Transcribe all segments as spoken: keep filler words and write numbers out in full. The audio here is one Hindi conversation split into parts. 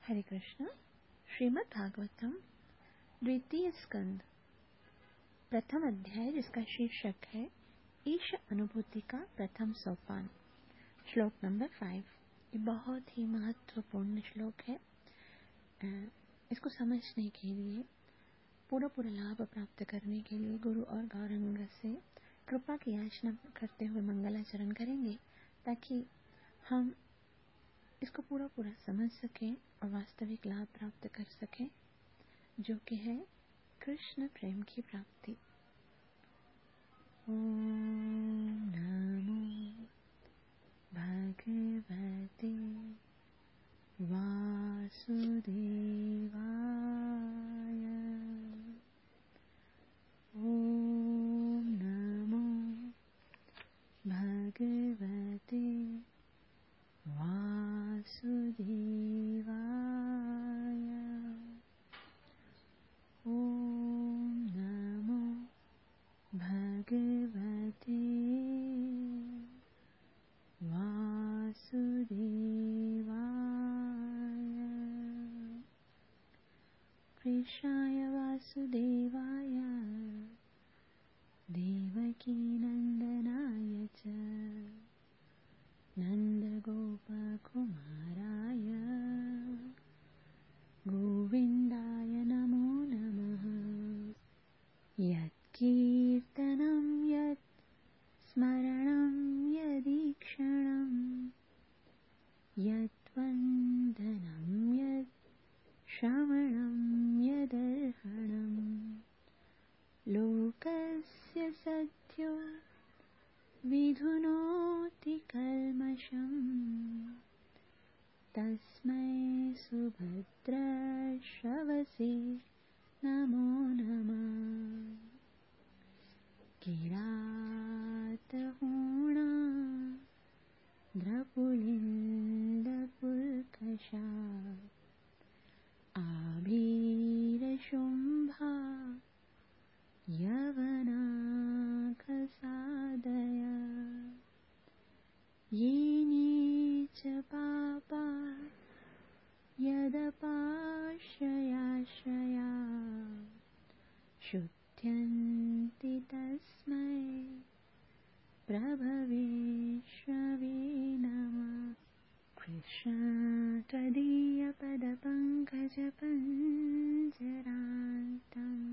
हरे कृष्ण। श्रीमद् भागवतम द्वितीय स्कंद प्रथम अध्याय, जिसका शीर्षक है ईश अनुभूति का प्रथम सोपान। श्लोक नंबर फाइव। ये बहुत ही महत्वपूर्ण श्लोक है। इसको समझने के लिए, पूरा पूरा लाभ प्राप्त करने के लिए गुरु और गौरांग से कृपा की याचना करते हुए मंगलाचरण करेंगे, ताकि हम इसको पूरा पूरा समझ सकें और वास्तविक लाभ प्राप्त कर सकें, जो कि है कृष्ण प्रेम की प्राप्ति। ओम नमो भगवते वासुदेवाय। ओम नमो भगवते वासुदेवाय। ओम नमो भगवते वासुदेवाय। कृष्णाय वासुदेवाय देवकीनन्दनाय च नन्दगोपकुमाराय गोविन्दाय नमो नमः। यत्कीर्तनं यत् स्मरणं यदीक्षणं यद्वन्दनं यत् श्रवणं यदर्हणं लोकस्य सद्यो विधुनोति कल्मषम् तस्मै सुभद्रश्रवसे नमो नमः। किरातहूणा द्रपुलिन्दपुल्कषा आभीरशुम्भा यवनाकसादय येने च पापा यदपाश्रयाश्रया शुध्यन्ति तस्मै प्रभवे श्रवे नमः। कृष्ण त्वदीयपदपङ्कजपञ्जरान्तम्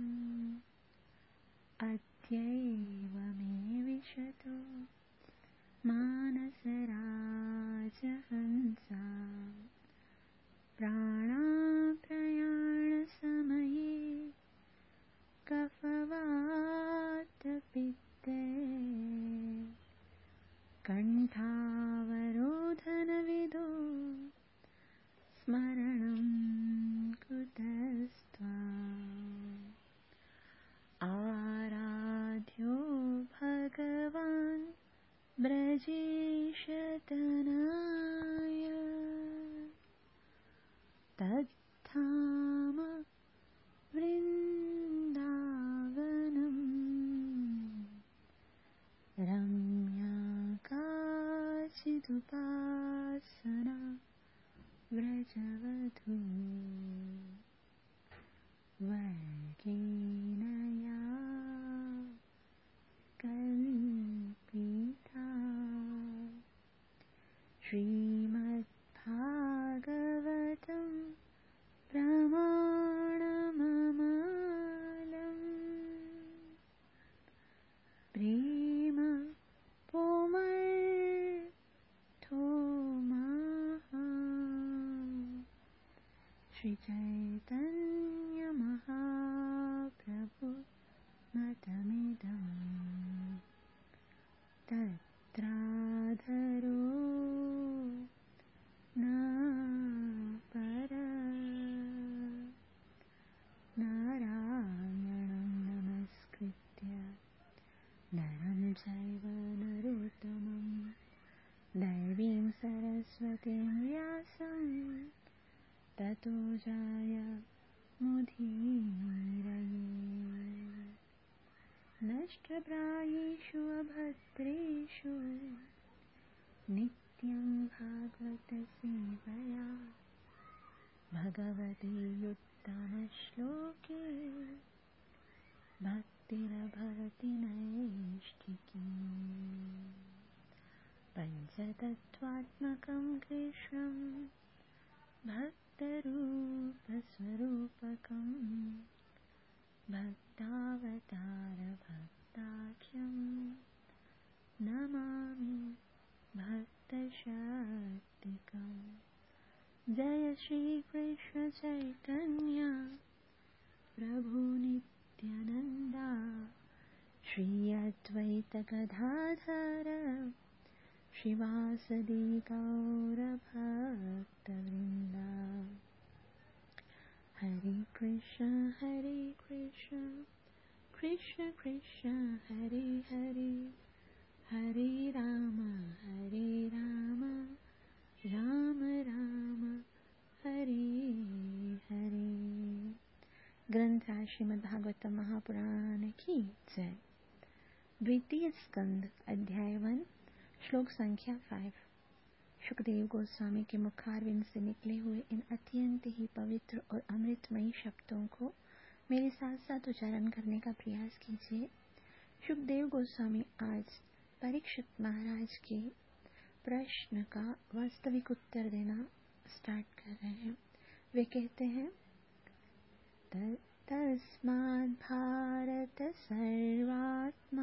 अद्यैव मे विशतो मानसराजहंसा। प्राणाप्रयाणसमये कफवातपित्ते कण्ठावरोधनविदो स्मरणं कुतस्त्वाम्। आराध्यो भगवान् ब्रजेशतनाय तद्धाम वृन्दावनम् रम्या काचिदुपासना व्रजवधू वर्गेण या कल्पिता। श्रीमद्भागवतं प्रमाणममालम् प्रेम पोमर्थो महा। श्री चैतन्य महाप्रभु मतमिदम् तत्राधरो न परः। नारायणं नमस्कृत्य नरं चैव नरोत्तमं दैवीं सरस्वतीं व्यासं ततो जयमुदीरये। नष्टप्रायेषु अभद्रेषु नित्यं भागवत सेवया भगवती उत्तमश्लोके भक्तिर्भवति नैष्ठिकी पञ्चतत्त्वात्मकं कृष्णं भक्तरूपस्वरूपकं भक्तावतारभक्ताख्यं नमामि भक्तशक्तिकम्। जय श्री कृष्ण चैतन्य प्रभु नित्यानंदा श्री अद्वैत गदाधर श्रीवासदि गौर भक्तवृंदा। हरे कृष्ण हरे कृष्ण कृष्ण कृष्ण हरे हरे हरे राम हरे राम राम राम हरे हरे। ग्रंथ श्रीमद् भागवतम महापुराण की जय। द्वितीय स्कंद अध्याय वन श्लोक संख्या फाइव। सुखदेव गोस्वामी के मुखारविंद से निकले हुए इन अत्यंत ही पवित्र और अमृतमयी शब्दों को मेरे साथ साथ उच्चारण करने का प्रयास कीजिए। सुखदेव गोस्वामी आज परीक्षित महाराज के प्रश्न का वास्तविक उत्तर देना स्टार्ट कर रहे हैं। वे कहते हैं, तस्माद् भारत सर्वात्मा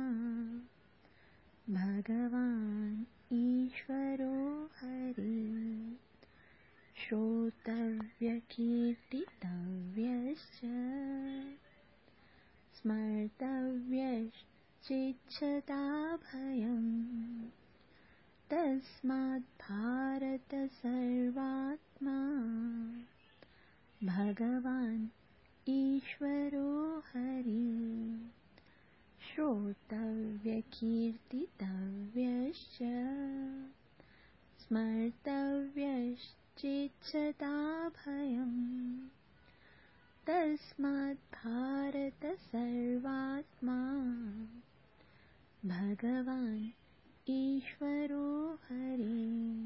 भगवान् ईश्वरो हरि श्रोतव्यकीर्तितव्यश्च स्मर्तव्यश्चेच्छता भयम्। तस्माद् भारत सर्वात्मा भगवान् ईश्वरो हरि श्रोतव्यकीर्तितव्यश्च स्मर्तव्यश्चेच्छता भयम्। तस्माद् भारत सर्वात्मा भगवान् ईश्वरो हरि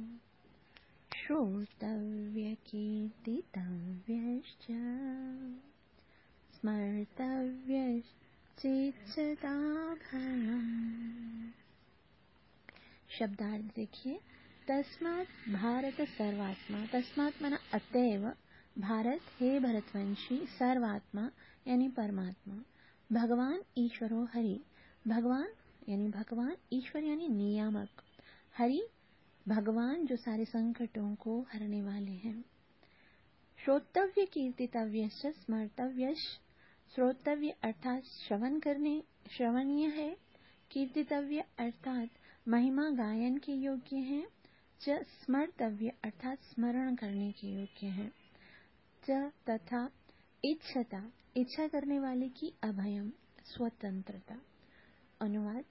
श्रोतव्यकीर्तितव्यश्च स्मर्तव्यश्चेच्छता भयम्। शब्दार्थ देखिए। तस्मात् भारत सर्वात्मा, तस्मात् माना अतएव, भारत हे भरतवंशी, सर्वात्मा यानी परमात्मा, भगवान ईश्वरो हरि, भगवान यानी भगवान, ईश्वर यानी नियामक, हरि भगवान जो सारे संकटों को हरने वाले हैं। श्रोतव्य कीर्तितव्य स्मर्तव्य, श्रोतव्य अर्थात श्रवण करने श्रवणीय है, कीर्तितव्य अर्थात महिमा गायन के योग्य है, च स्मर्तव्य अर्थात स्मरण करने के योग्य है, च तथा इच्छता इच्छा करने वाले की अभयम स्वतंत्रता। अनुवाद,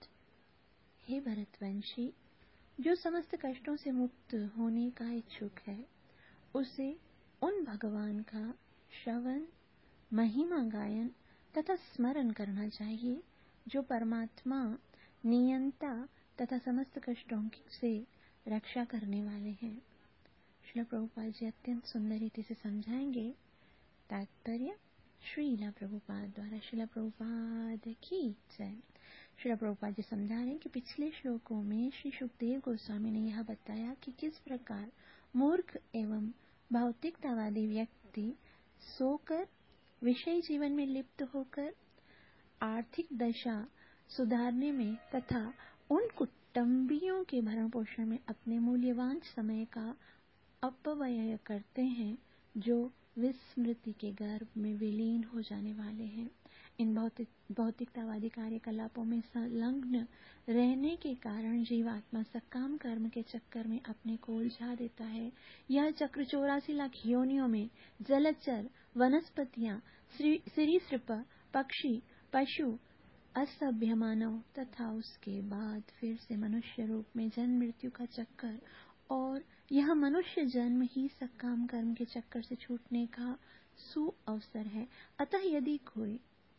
हे भरतवंशी, जो समस्त कष्टों से मुक्त होने का इच्छुक है उसे उन भगवान का श्रवण, महिमा गायन तथा स्मरण करना चाहिए जो परमात्मा, नियंता तथा समस्त कष्टों से रक्षा करने वाले हैं। श्रील प्रभुपाद जी अत्यंत सुंदर रीति से समझाएंगे। तात्पर्य श्रील प्रभुपाद द्वारा। श्रील प्रभुपाद की जय। श्रील प्रभुपाद जी समझा रहे हैं कि पिछले श्लोकों में श्री सुखदेव गोस्वामी ने यह बताया कि किस प्रकार मूर्ख एवं भौतिकतावादी व्यक्ति सोकर, विषय जीवन में लिप्त होकर आर्थिक दशा सुधारने में तथा उन कुटुंबियों के भरण पोषण में अपने मूल्यवान समय का अपव्यय करते हैं जो विस्मृति के गर्भ में विलीन हो जाने वाले हैं। इन भौतिक भौतिकतावादी कार्यकलापों में संलग्न रहने के कारण जीवात्मा सकाम कर्म के चक्कर में अपने को उलझा देता है। यह चक्र चौरासी लाख योनियों में जलचर, वनस्पतियां, सरीसृप, पक्षी, पशु, असभ्य मानव तथा उसके बाद फिर से मनुष्य रूप में जन्म मृत्यु का चक्कर, और यह मनुष्य जन्म ही सकाम कर्म के चक्कर से छूटने का सुअवसर है। अतः यदि कोई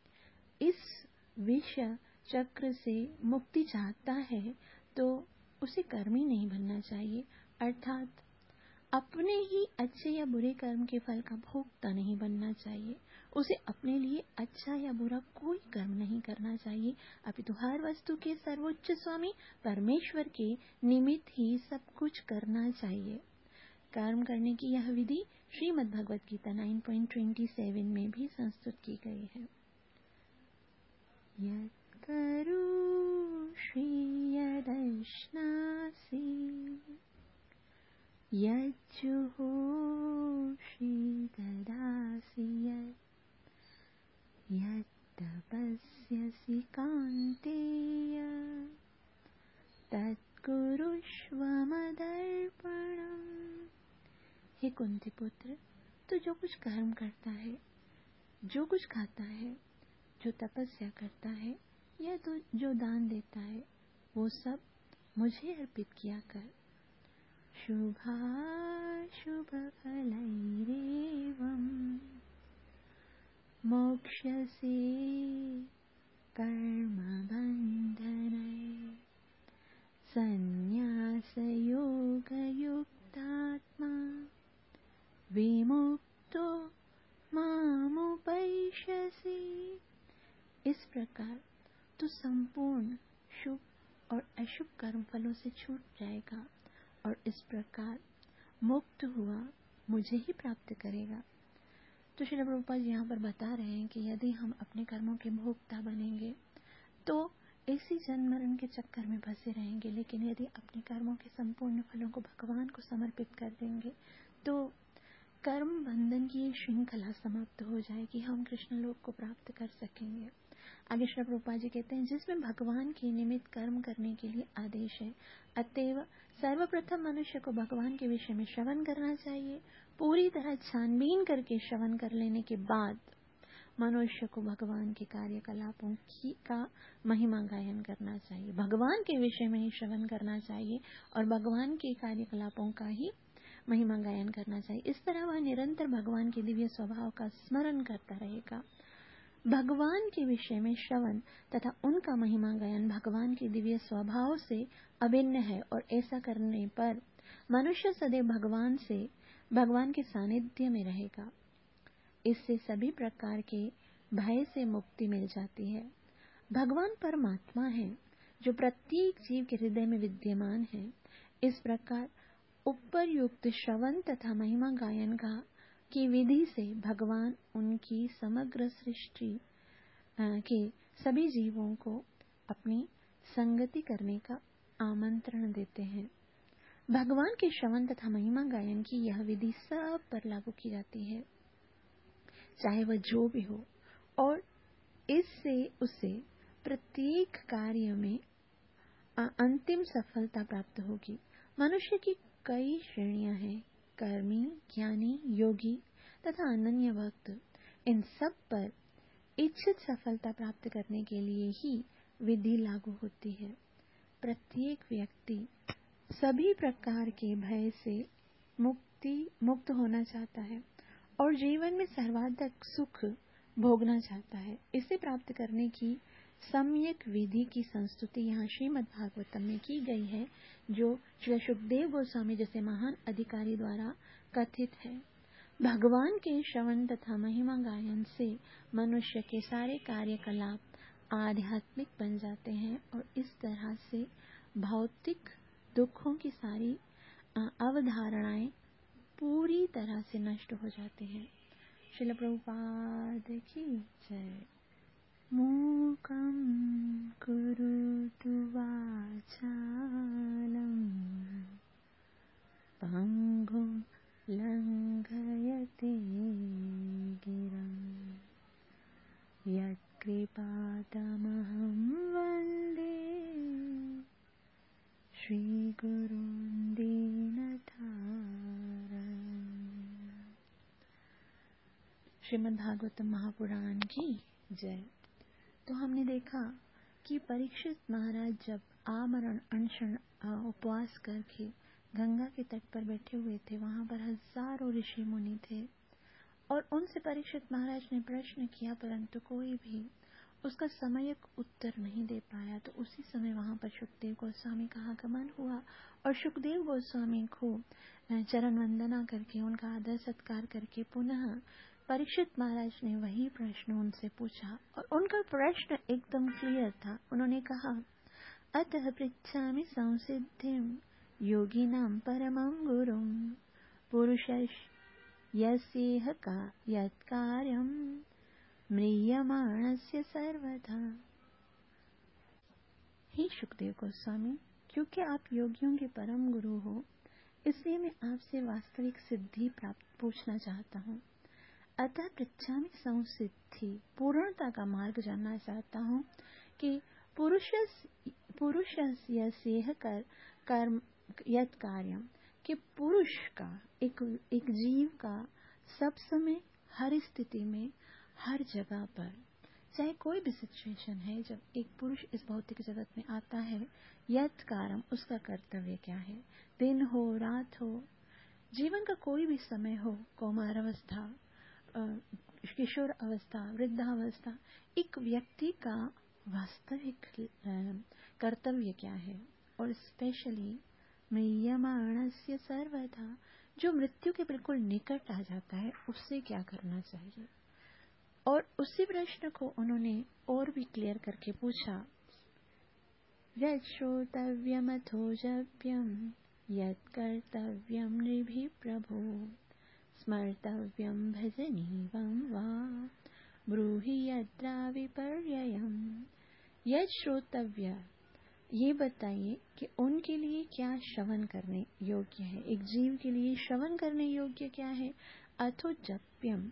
इस विष चक्र से मुक्ति चाहता है तो उसे कर्मी नहीं बनना चाहिए, अर्थात अपने ही अच्छे या बुरे कर्म के फल का भोक्ता नहीं बनना चाहिए। उसे अपने लिए अच्छा या बुरा कोई कर्म नहीं करना चाहिए, अपितु हर वस्तु के सर्वोच्च स्वामी परमेश्वर के निमित्त ही सब कुछ करना चाहिए। कर्म करने की यह विधि श्रीमद् भगवत गीता नौ पॉइंट दो सात में भी संस्तुत की गई है। यत् करोषि यदश्नासि यज्जुहोषि ददासि यत् तपस्यसि कान्तेय तत् कुरुष्व मदर्पणम्। हे कुंती पुत्र, तू जो कुछ कर्म करता है, जो कुछ खाता है, जो तपस्या करता है या तो जो दान देता है, वो सब मुझे अर्पित किया कर। शुभाशुभ फलैरेवं मोक्ष्यसे कर्म बन्धनैः संन्यास योग युक्तात्मा विमुक्तो मामुपैष्यसि। इस प्रकार तू संपूर्ण शुभ और अशुभ कर्म फलों से छूट जाएगा और इस प्रकार मुक्त हुआ मुझे ही प्राप्त करेगा। तो श्रील प्रभुपाद जी यहाँ पर बता रहे हैं कि यदि हम अपने कर्मों के भोक्ता बनेंगे तो इसी जन्म मरण के चक्कर में फंसे रहेंगे, लेकिन यदि अपने कर्मों के संपूर्ण फलों को भगवान को समर्पित कर देंगे तो कर्म बंधन की श्रृंखला समाप्त हो जाएगी, हम कृष्ण लोक को प्राप्त कर सकेंगे। आगे श्री प्रभुपाद जी कहते हैं, जिसमें भगवान के निमित्त कर्म करने के लिए आदेश है, अतएव सर्वप्रथम मनुष्य को भगवान के विषय में श्रवण करना चाहिए। पूरी तरह छानबीन करके श्रवण कर लेने के बाद मनुष्य को भगवान के कार्यकलापों की का महिमा गायन करना चाहिए, भगवान के विषय में ही श्रवण करना चाहिए और भगवान के कार्यकलापों का ही महिमा गायन करना चाहिए। इस तरह वह निरंतर भगवान के दिव्य स्वभाव का स्मरण करता रहेगा। भगवान के विषय में श्रवण तथा उनका महिमा गायन भगवान के दिव्य स्वभाव से अभिन्न है और ऐसा करने पर मनुष्य सदैव भगवान से भगवान के सानिध्य में रहेगा। इससे सभी प्रकार के भय से मुक्ति मिल जाती है। भगवान परमात्मा है जो प्रत्येक जीव के हृदय में विद्यमान है। इस प्रकार उपरयुक्त श्रवण तथा महिमा गायन का की विधि से भगवान उनकी समग्र सृष्टि के सभी जीवों को अपनी संगति करने का आमंत्रण देते हैं। भगवान के श्रवण तथा महिमा गायन की यह विधि सब पर लागू की जाती है, चाहे वह जो भी हो, और इससे उसे प्रत्येक कार्य में अंतिम सफलता प्राप्त होगी। मनुष्य की कई श्रेणियां हैं, कर्मी, ज्ञानी, योगी तथा अनन्य भक्त। इन सब पर इच्छित सफलता प्राप्त करने के लिए ही विधि लागू होती है। प्रत्येक व्यक्ति सभी प्रकार के भय से मुक्ति मुक्त होना चाहता है और जीवन में सर्वाधिक सुख भोगना चाहता है। इसे प्राप्त करने की सम्यक विधि की संस्तुति यहाँ श्रीमद् भागवतम में की गई है, जो श्री सुखदेव गोस्वामी जैसे महान अधिकारी द्वारा कथित है। भगवान के श्रवण तथा महिमा गायन से मनुष्य के सारे कार्यकलाप आध्यात्मिक बन जाते हैं और इस तरह से भौतिक दुखों की सारी अवधारणाएं पूरी तरह से नष्ट हो जाते हैं। श्रील प्रभुपाद की जय। मूकं करोतु वाचालं पङ्गुं लङ्घयते गिरं यत्कृपातमहं वन्दे श्रीगुरुं दीनतारम्। श्रीमद् भागवतम महापुराण की जय। तो हमने देखा कि परीक्षित महाराज जब आमरण अनशन उपवास करके गंगा के तट पर बैठे हुए थे, वहां पर हजारों ऋषि मुनि थे और उनसे परीक्षित महाराज ने प्रश्न किया, परंतु कोई भी उसका समयक उत्तर नहीं दे पाया तो उसी समय वहां पर सुखदेव गोस्वामी का आगमन हुआ और सुखदेव गोस्वामी को चरण वंदना करके उनका आदर सत्कार करके पुनः परीक्षित महाराज ने वही प्रश्न उनसे पूछा और उनका प्रश्न एकदम क्लियर था। उन्होंने कहा, अतः पृच्छामि संसिद्धिं योगिनां परमं गुरुं पुरुषस्य यस्येह का यत् कार्यं म्रियमाणस्य सर्वथा। हे सुखदेव गोस्वामी, क्योंकि आप योगियों के परम गुरु हो, इसलिए मैं आपसे वास्तविक सिद्धि प्राप्त पूछना चाहता हूँ। अतः पृच्छामि संसिद्धि, पूर्णता का मार्ग जानना चाहता हूँ कि पुरुषस्य सेह कर कर्म यत् कार्यम, कि पुरुष का एक एक जीव का सब समय हर स्थिति में हर जगह पर, चाहे कोई भी सिचुएशन है, जब एक पुरुष इस भौतिक जगत में आता है, यत् कार्यम, उसका कर्तव्य क्या है। दिन हो रात हो, जीवन का कोई भी समय हो, कौमार अवस्था, किशोर अवस्था, वृद्धावस्था, एक व्यक्ति का वास्तविक कर्तव्य क्या है। और स्पेशली म्रियमाणस्य सर्वथा, जो मृत्यु के बिल्कुल निकट आ जाता है, उससे क्या करना चाहिए। और उसी प्रश्न को उन्होंने और भी क्लियर करके पूछा, यत् श्रोतव्यमथो जप्यं यत् कर्तव्यं नृभिः प्रभो स्मर्तव्यं भजनीयं वा ब्रूहि यद्राविपर्ययम्। यत् श्रोतव्य, ये बताइए कि उनके लिए क्या श्रवण करने योग्य है, एक जीव के लिए श्रवण करने योग्य क्या है। अथो जप्यम,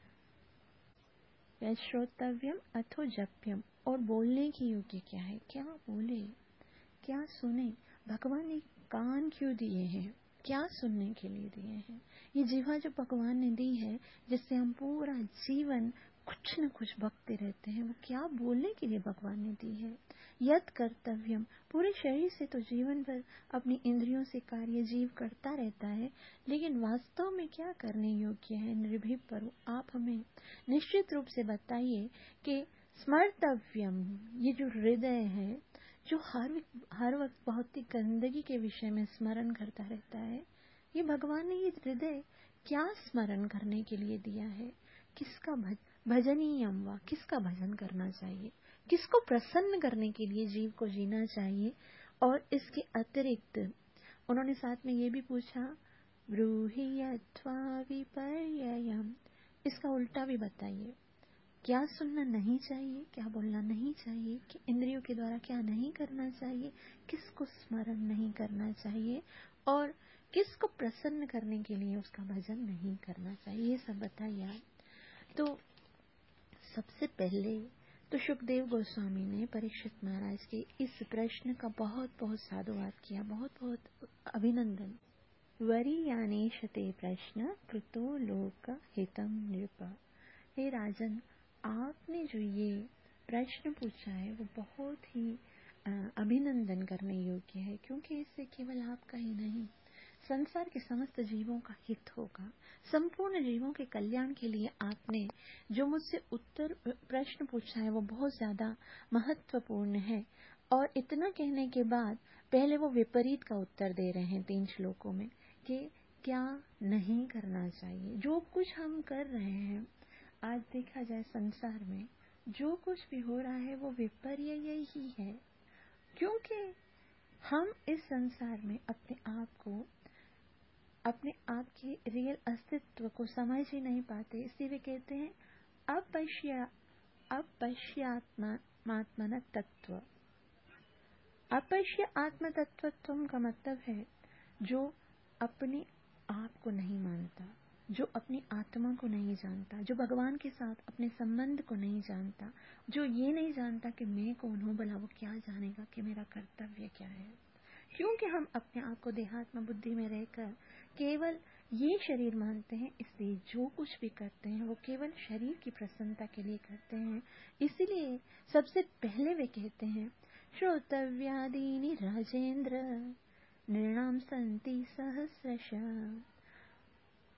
यत् श्रोतव्यम अथो जप्यम, और बोलने की योग्य क्या है, क्या बोले क्या सुने। भगवान ने कान क्यों दिए हैं, क्या सुनने के लिए दिए हैं। ये जीवा जो भगवान ने दी है, जिससे हम पूरा जीवन कुछ न कुछ बकते रहते हैं, वो क्या बोलने के लिए भगवान ने दी है। यत् कर्तव्यम, पूरे शरीर से तो जीवन भर अपनी इंद्रियों से कार्य जीव करता रहता है, लेकिन वास्तव में क्या करने योग्य है। निर्भीक पर आप हमें निश्चित रूप से बताइए कि स्मर्तव्यम, ये जो हृदय है, जो हर हर वक्त बहुत ही गंदगी के विषय में स्मरण करता रहता है, ये भगवान ने ये हृदय क्या स्मरण करने के लिए दिया है। किसका भज, भजनीयम वा, किसका भजन करना चाहिए, किसको प्रसन्न करने के लिए जीव को जीना चाहिए। और इसके अतिरिक्त उन्होंने साथ में ये भी पूछा, ब्रूहि यद्वा विपर्ययम्, इसका उल्टा भी बताइए, क्या सुनना नहीं चाहिए, क्या बोलना नहीं चाहिए, कि इंद्रियों के द्वारा क्या नहीं करना चाहिए, किसको स्मरण नहीं करना चाहिए, और किसको प्रसन्न करने के लिए उसका भजन नहीं करना चाहिए, ये सब बताइए आप। तो सबसे पहले तो सुखदेव गोस्वामी ने परीक्षित महाराज के इस प्रश्न का बहुत बहुत साधुवाद किया, बहुत बहुत अभिनंदन। वरीयानेशते प्रश्न कृतो लोक हितम नृप, हे राजन, आपने जो ये प्रश्न पूछा है वो बहुत ही अभिनंदन करने योग्य है, क्योंकि इससे केवल आपका ही नहीं, संसार के समस्त जीवों का हित होगा। संपूर्ण जीवों के कल्याण के लिए आपने जो मुझसे उत्तर प्रश्न पूछा है वो बहुत ज्यादा महत्वपूर्ण है। और इतना कहने के बाद पहले वो विपरीत का उत्तर दे रहे हैं तीन श्लोकों में, कि क्या नहीं करना चाहिए। जो कुछ हम कर रहे हैं, आज देखा जाए संसार में जो कुछ भी हो रहा है वो विपर्य ही है, क्योंकि हम इस संसार में अपने आप को, अपने आप के रियल अस्तित्व को समझ ही नहीं पाते। इसलिए वे कहते हैं अपश्य अपश्यात्मात्मन तत्व। अपश्य आत्म तत्वत्व का मतलब है जो अपने आप को नहीं मानता, जो अपनी आत्मा को नहीं जानता, जो भगवान के साथ अपने संबंध को नहीं जानता, जो ये नहीं जानता कि मैं कौन हूँ, भला वो क्या जानेगा कि मेरा कर्तव्य क्या है। क्योंकि हम अपने आप को देहात्म बुद्धि में रहकर केवल ये शरीर मानते हैं, इसलिए जो कुछ भी करते हैं वो केवल शरीर की प्रसन्नता के लिए करते हैं। इसीलिए सबसे पहले वे कहते हैं, श्रोतव्यादीनि राजेंद्र नृणाम संति सहस्रशः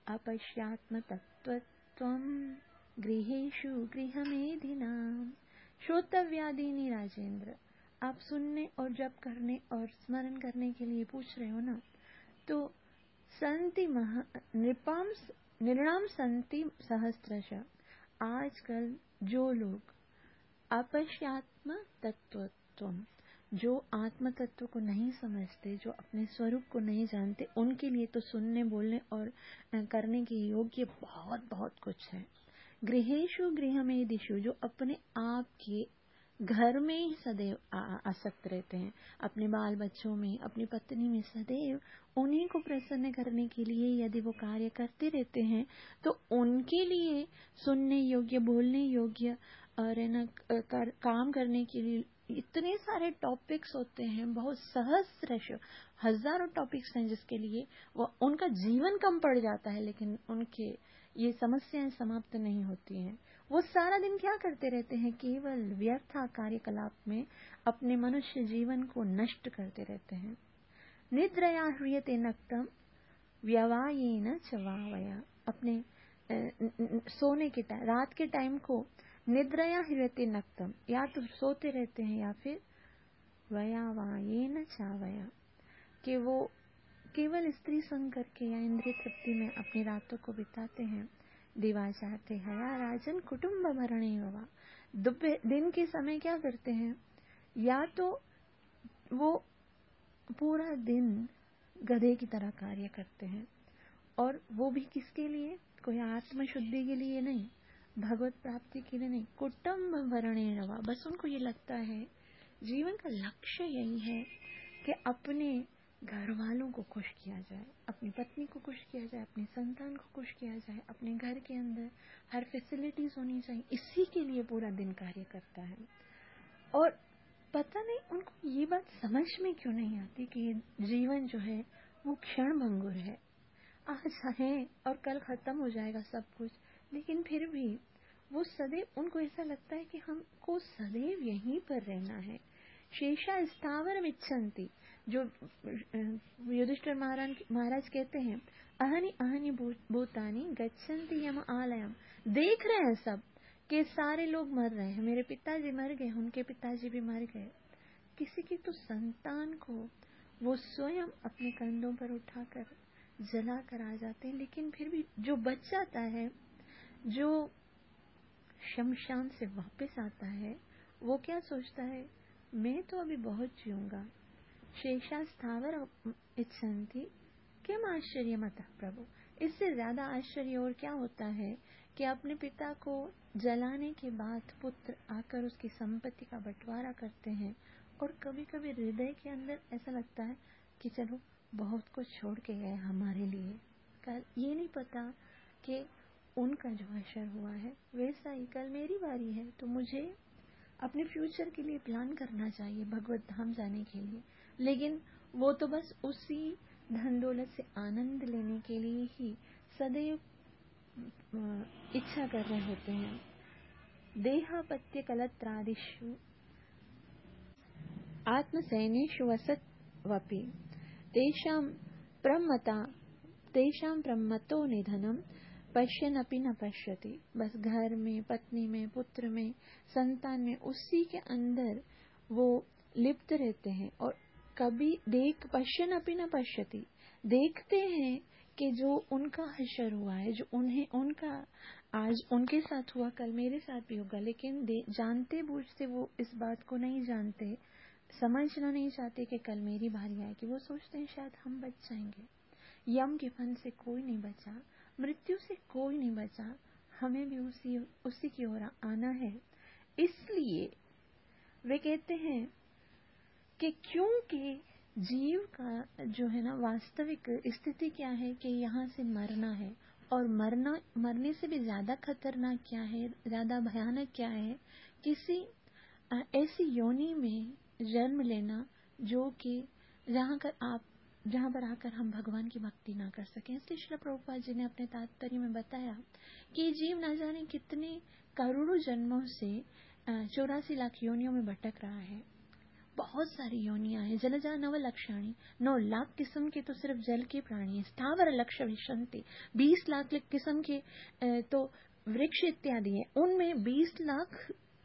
अपश्यात्म तत्वत्वं गृहेषु गृहमेधिनाम् श्रोतव्यादीनि राजेंद्र, आप सुनने और जप करने और स्मरण करने के लिए पूछ रहे हो ना, तो संति नृपाम निर्णाम संति सहस्त्रश। आजकल जो लोग अपश्यात्म तत्वत्वम, जो आत्म तत्व को नहीं समझते, जो अपने स्वरूप को नहीं जानते, उनके लिए तो सुनने, बोलने और करने के योग्य बहुत बहुत कुछ है। गृहेशु गृहमेदिषु, जो अपने आप के घर में ही सदैव आसक्त रहते हैं, अपने बाल बच्चों में, अपनी पत्नी में, सदैव उन्हीं को प्रसन्न करने के लिए यदि वो कार्य करते रहते हैं, तो उनके लिए सुनने योग्य, बोलने योग्य और न कर, काम करने के लिए इतने सारे टॉपिक्स होते हैं, बहुत सहस्रश हजारों टॉपिक्स हैं, जिसके लिए वो उनका जीवन कम पड़ जाता है, लेकिन उनके ये समस्याएं समाप्त नहीं होती हैं। वो सारा दिन क्या करते रहते हैं? केवल व्यर्थ कार्यकलाप में अपने मनुष्य जीवन को नष्ट करते रहते हैं। निद्रया ह्रियते नक्तम व्यवायेन चवावया, अपने सोने के टाइम, रात के टाइम को निद्रया ह्रियते नक्तम, या तो सोते रहते हैं या फिर वयावायेन चावया, कि वो केवल स्त्री संग करके या इंद्रिय तृप्ति में अपनी रातों को बिताते हैं। दिवाचाते हया राजन कुटुंब भरणे हुआ, दिन के समय क्या करते हैं? या तो वो पूरा दिन गधे की तरह कार्य करते हैं, और वो भी किसके लिए? कोई आत्मशुद्धि के लिए नहीं, भगवत प्राप्ति के लिए नहीं, कुटुंब भरणे हुआ। बस उनको ये लगता है, जीवन का लक्ष्य यही है कि अपने घर वालों को खुश किया जाए, अपनी पत्नी को खुश किया जाए, अपने संतान को खुश किया जाए, अपने घर के अंदर हर फैसिलिटीज होनी चाहिए। इसी के लिए पूरा दिन कार्य करता है। और पता नहीं उनको ये बात समझ में क्यों नहीं आती कि जीवन जो है वो क्षण भंगुर है, आज है और कल खत्म हो जाएगा सब कुछ। लेकिन फिर भी वो सदैव, उनको ऐसा लगता है कि हमको सदैव यहीं पर रहना है। शेषा स्थावर इच्छन्ति, जो युधिष्ठिर महाराज महाराज कहते हैं, अहनि अहनि भूतानि गच्छन्ति यम आलयम, देख रहे हैं सब कि सारे लोग मर रहे हैं, मेरे पिताजी मर गए, उनके पिताजी भी मर गए। किसी की तो संतान को वो स्वयं अपने कंधों पर उठाकर जला कर आ जाते हैं, लेकिन फिर भी जो बच जाता है, जो शमशान से वापस आता है, वो क्या सोचता है? मैं तो अभी बहुत जीऊंगा। शेषा स्थावर इच्छन्ति किम आश्चर्य मत प्रभु, इससे ज्यादा आश्चर्य और क्या होता है कि अपने पिता को जलाने के बाद पुत्र आकर उसकी संपत्ति का बंटवारा करते हैं, और कभी कभी हृदय के अंदर ऐसा लगता है कि चलो बहुत कुछ छोड़ के गए हमारे लिए, कल ये नहीं पता कि उनका जो हश्र हुआ है वैसा ही कल मेरी बारी है, तो मुझे अपने फ्यूचर के लिए प्लान करना चाहिए, भगवत धाम जाने के लिए। लेकिन वो तो बस उसी धन दौलत से आनंद लेने के लिए ही सदैव इच्छा कर रहे होते हैं। देहापत्य कलत्रादिषु आत्मसैनेषु वसत्वपि तेषां प्रमता तेषां प्रमतो निधनम पश्यन अपि न पश्यति, बस घर में, पत्नी में, पुत्र में, संतान में, उसी के अंदर वो लिप्त रहते हैं, और कभी देख पश्यन अपि न पश्यति, देखते हैं कि जो उनका हश्र हुआ है, जो उन्हें उनका आज उनके साथ हुआ कल मेरे साथ भी होगा, लेकिन जानते बूझते वो इस बात को नहीं जानते, समझना नहीं चाहते कि कल मेरी बारी आएगी। वो सोचते हैं शायद हम बच जाएंगे, यम के फन से कोई नहीं बचा, मृत्यु से कोई नहीं बचा, हमें भी उसी उसी की ओर आना है। इसलिए वे कहते हैं कि क्योंकि जीव का जो है ना वास्तविक स्थिति क्या है कि यहाँ से मरना है, और मरना मरने से भी ज्यादा खतरनाक क्या है, ज्यादा भयानक क्या है, किसी ऐसी योनि में जन्म लेना जो कि जहाँ कर आप जहाँ पर आकर हम भगवान की भक्ति ना कर सकें। इसलिए श्रील प्रभुपाद जी ने अपने तात्पर्य में बताया कि जीव न जाने कितने करोड़ों जन्मों से चौरासी लाख योनियों में भटक रहा है। बहुत सारी योनियां हैं। जलजा नव लक्षाणी, नौ लाख किस्म के तो सिर्फ जल के प्राणी हैं। स्थावर लक्ष्य विशंति, बीस लाख किस्म के तो वृक्ष इत्यादि है, उनमें बीस लाख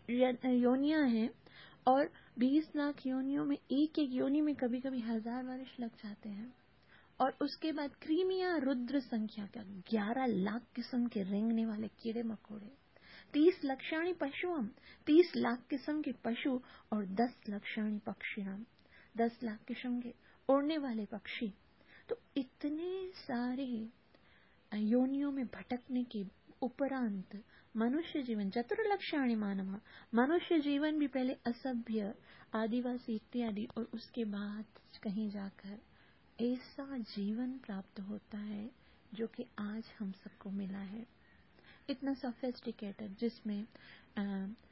योनियां हैं और बीस लाख योनियों में एक एक योनि में कभी कभी हजार वर्ष लग जाते हैं। और उसके बाद क्रीमिया रुद्र संख्या का ग्यारह लाख किस्म के रेंगने वाले कीड़े मकोड़े, तीस लक्षाणी पशुओं, तीस लाख किस्म के पशु और दस लक्षाणी पक्षियां, दस लाख किस्म के उड़ने वाले पक्षी। तो इतने सारे योनियों में भटकने के उपरांत मनुष्य जीवन, चतुर्लक्षाणी मानव, मनुष्य जीवन भी पहले असभ्य, आदिवासी इत्यादि, और उसके बाद कहीं जाकर ऐसा जीवन प्राप्त होता है जो कि आज हम सबको मिला है, इतना सोफिस्टिकेटेड, जिसमें आ,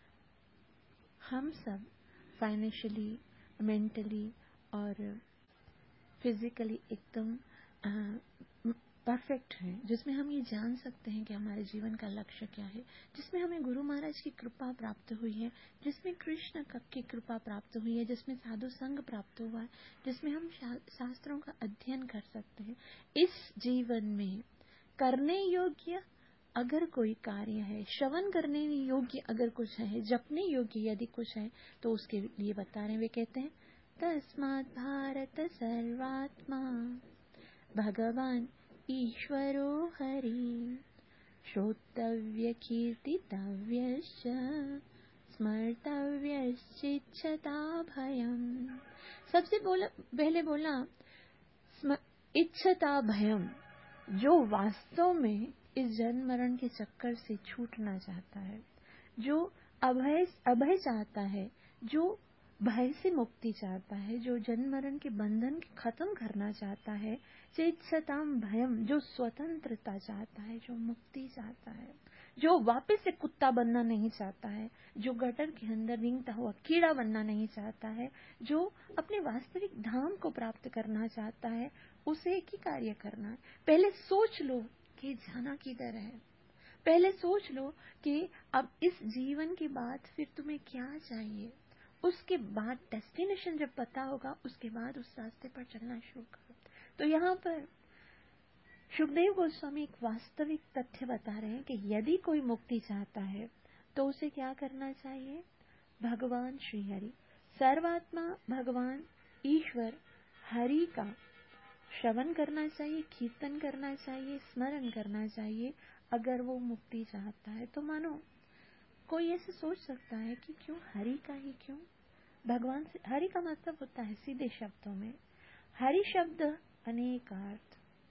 हम सब फाइनेंशियली, मेंटली और फिजिकली एकदम परफेक्ट हैं, जिसमें हम ये जान सकते हैं कि हमारे जीवन का लक्ष्य क्या है, जिसमें हमें गुरु महाराज की कृपा प्राप्त हुई है, जिसमें कृष्ण की कृपा प्राप्त हुई है, जिसमें साधु संग प्राप्त हुआ है, जिसमें हम शास्त्रों का अध्ययन कर सकते हैं। इस जीवन में करने योग्य अगर कोई कार्य है, श्रवण करने योग्य अगर कुछ है, जपने योग्य यदि कुछ है, तो उसके लिए बता रहे हैं। वे कहते हैं तस्मात् भारत सर्वात्मा भगवान ईश्वरो हरि श्रोतव्य कीर्तितव्यश्च स्मर्तव्यश्चिच्छता भयम। सबसे बोला पहले बोला इच्छता भयम, जो वास्तव में इस जन्म मरण के चक्कर से छूटना चाहता है, जो अभय अभय चाहता है, जो भय से मुक्ति चाहता है, जो जन्म मरण के बंधन खत्म करना चाहता है, चेच्छताम भयम, जो स्वतंत्रता चाहता है, जो मुक्ति चाहता है, जो वापस से कुत्ता बनना नहीं चाहता है, जो गटर के अंदर रेंगता हुआ कीड़ा बनना नहीं चाहता है, जो अपने वास्तविक धाम को प्राप्त करना चाहता है, उसे एक ही कार्य करना है। पहले सोच लो कि जाना किधर है, पहले सोच लो कि अब इस जीवन के बाद फिर तुम्हें क्या चाहिए, उसके बाद डेस्टिनेशन जब पता होगा, उसके बाद उस रास्ते पर चलना शुरू करो। तो यहाँ पर सुखदेव गोस्वामी एक वास्तविक तथ्य बता रहे हैं कि यदि कोई मुक्ति चाहता है तो उसे क्या करना चाहिए, भगवान श्री हरि, सर्वात्मा भगवान ईश्वर हरि का श्रवण करना चाहिए, कीर्तन करना चाहिए, स्मरण करना चाहिए। अगर वो मुक्ति चाहता है तो मानो कोई ऐसे सोच सकता है कि क्यों हरि का ही क्यों, भगवान से। हरि का मतलब होता है सीधे शब्दों में, हरि शब्द अनेक अर्थ,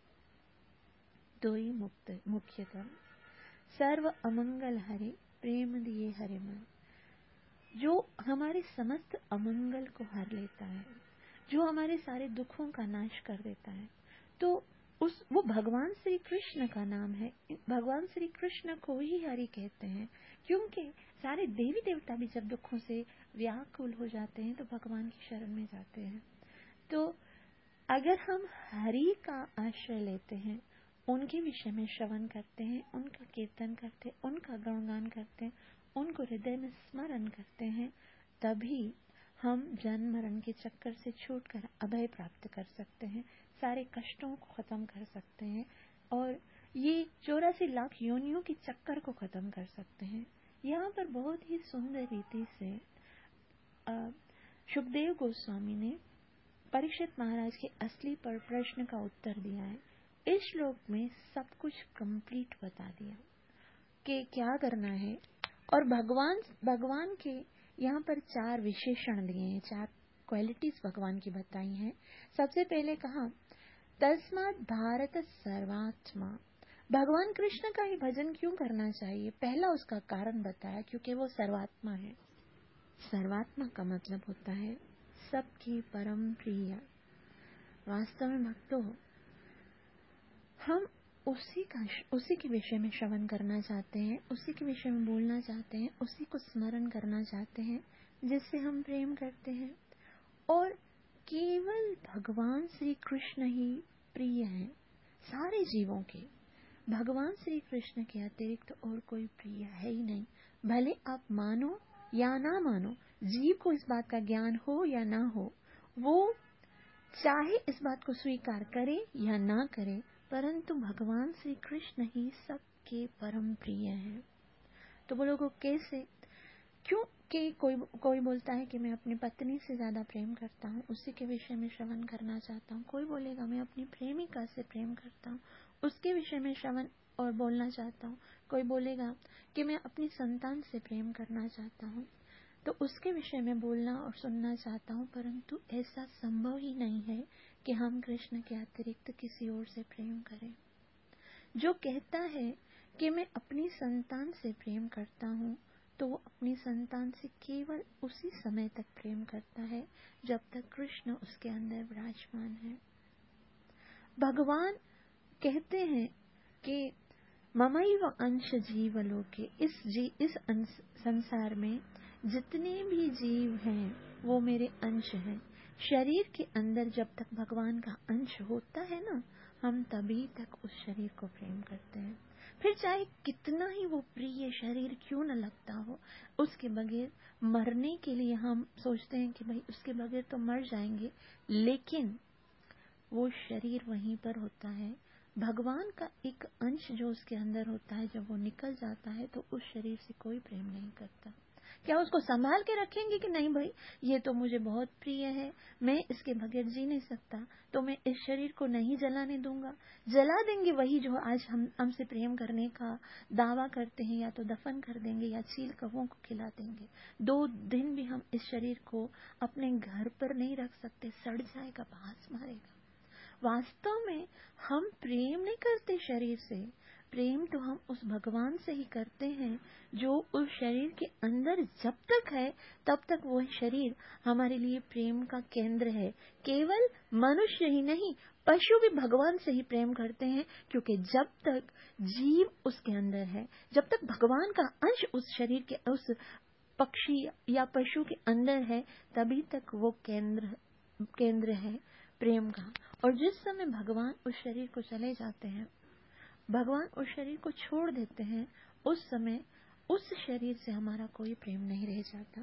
दो ही मुक्त मुख्यतः, सर्व अमंगल हरि प्रेम दिए हरि मन, जो हमारे समस्त अमंगल को हर लेता है, जो हमारे सारे दुखों का नाश कर देता है। तो उस वो भगवान श्री कृष्ण का नाम है। भगवान श्री कृष्ण को ही हरि कहते हैं, क्योंकि सारे देवी देवता भी जब दुखों से व्याकुल हो जाते हैं तो भगवान की शरण में जाते हैं। तो अगर हम हरि का आश्रय लेते हैं, उनके विषय में श्रवण करते हैं, उनका कीर्तन करते हैं, उनका गुणगान करते हैं, उनको हृदय में स्मरण करते हैं, तभी हम जन्म मरण के चक्कर से छूटकर अभय प्राप्त कर सकते हैं, सारे कष्टों को खत्म कर सकते हैं और ये चौरासी लाख योनियों के चक्कर को खत्म कर सकते हैं। यहाँ पर बहुत ही सुंदर रीति से सुखदेव गोस्वामी ने परीक्षित महाराज के असली पर प्रश्न का उत्तर दिया है। इस श्लोक में सब कुछ कंप्लीट बता दिया कि क्या करना है, और भगवान भगवान के यहाँ पर चार विशेषण दिए हैं, चार क्वालिटीज भगवान की बताई हैं। सबसे पहले कहा तस्मात् भारत सर्वात्मा, भगवान कृष्ण का ही भजन क्यों करना चाहिए। पहला उसका कारण बताया, क्योंकि वो सर्वात्मा है। सर्वात्मा का मतलब होता है सबकी परम प्रिय। वास्तव में भक्तों, हम उसी का उसी के विषय में श्रवण करना चाहते हैं, उसी के विषय में बोलना चाहते हैं, उसी को स्मरण करना चाहते हैं जिससे हम प्रेम करते हैं। और केवल भगवान श्री कृष्ण ही प्रिय हैं सारे जीवों के। भगवान श्री कृष्ण के अतिरिक्त तो और कोई प्रिय है ही नहीं। भले आप मानो या ना मानो, जीव को इस बात का ज्ञान हो या ना हो, वो चाहे इस बात को स्वीकार करे या ना करे, परंतु भगवान श्री कृष्ण ही सबके परम प्रिय हैं। तो बोलोगे कैसे? क्यों कि कोई कोई बोलता है कि मैं अपनी पत्नी से ज्यादा प्रेम करता हूँ, उसी के विषय में श्रवण करना चाहता हूँ। कोई बोलेगा मैं अपनी प्रेमिका से प्रेम करता हूँ, उसके विषय में श्रवण और बोलना चाहता हूँ। कोई बोलेगा कि मैं अपनी संतान से प्रेम करना चाहता हूँ, तो उसके विषय में बोलना और सुनना चाहता हूँ। परंतु ऐसा संभव ही नहीं है कि हम कृष्ण के अतिरिक्त किसी और से प्रेम करें। जो कहता है कि मैं अपनी संतान से प्रेम करता हूँ, तो वो अपनी संतान से केवल उसी समय तक प्रेम करता है जब तक कृष्ण उसके अंदर विराजमान है। भगवान कहते हैं कि ममैव अंश जीवलोके, इस जी इस संसार में जितने भी जीव हैं वो मेरे अंश हैं। शरीर के अंदर जब तक भगवान का अंश होता है ना, हम तभी तक उस शरीर को प्रेम करते हैं। फिर चाहे कितना ही वो प्रिय शरीर क्यों न लगता हो, उसके बगैर मरने के लिए हम सोचते हैं कि भाई उसके बगैर तो मर जाएंगे, लेकिन वो शरीर वहीं पर होता है। भगवान का एक अंश जो उसके अंदर होता है, जब वो निकल जाता है तो उस शरीर से कोई प्रेम नहीं करता। क्या उसको संभाल के रखेंगे कि नहीं भाई ये तो मुझे बहुत प्रिय है, मैं इसके बगैर जी नहीं सकता, तो मैं इस शरीर को नहीं जलाने दूंगा। जला देंगे वही जो आज हम हमसे प्रेम करने का दावा करते हैं, या तो दफन कर देंगे या चील कौवों को खिला देंगे। दो दिन भी हम इस शरीर को अपने घर पर नहीं रख सकते, सड़ जाएगा, बास मारेगा। वास्तव में हम प्रेम नहीं करते शरीर से, प्रेम तो हम उस भगवान से ही करते हैं जो उस शरीर के अंदर जब तक है तब तक वो शरीर हमारे लिए प्रेम का केंद्र है। केवल मनुष्य ही नहीं, पशु भी भगवान से ही प्रेम करते हैं, क्योंकि जब तक जीव उसके अंदर है, जब तक भगवान का अंश उस शरीर के उस पक्षी या पशु के अंदर है, तभी तक वो केंद्र केंद्र है प्रेम का। और जिस समय भगवान उस शरीर को चले जाते हैं, भगवान उस शरीर को छोड़ देते हैं, उस समय उस शरीर से हमारा कोई प्रेम नहीं रह जाता।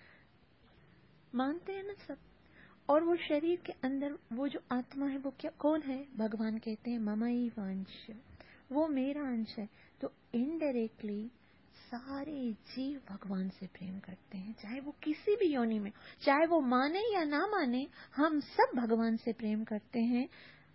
मानते हैं ना सब। और वो शरीर के अंदर वो जो आत्मा है वो क्या कौन है? भगवान कहते हैं ममैव अंश, वो मेरा अंश है। तो इनडायरेक्टली सारे जीव भगवान से प्रेम करते हैं, चाहे वो किसी भी योनि में, चाहे वो माने या ना माने, हम सब भगवान से प्रेम करते हैं।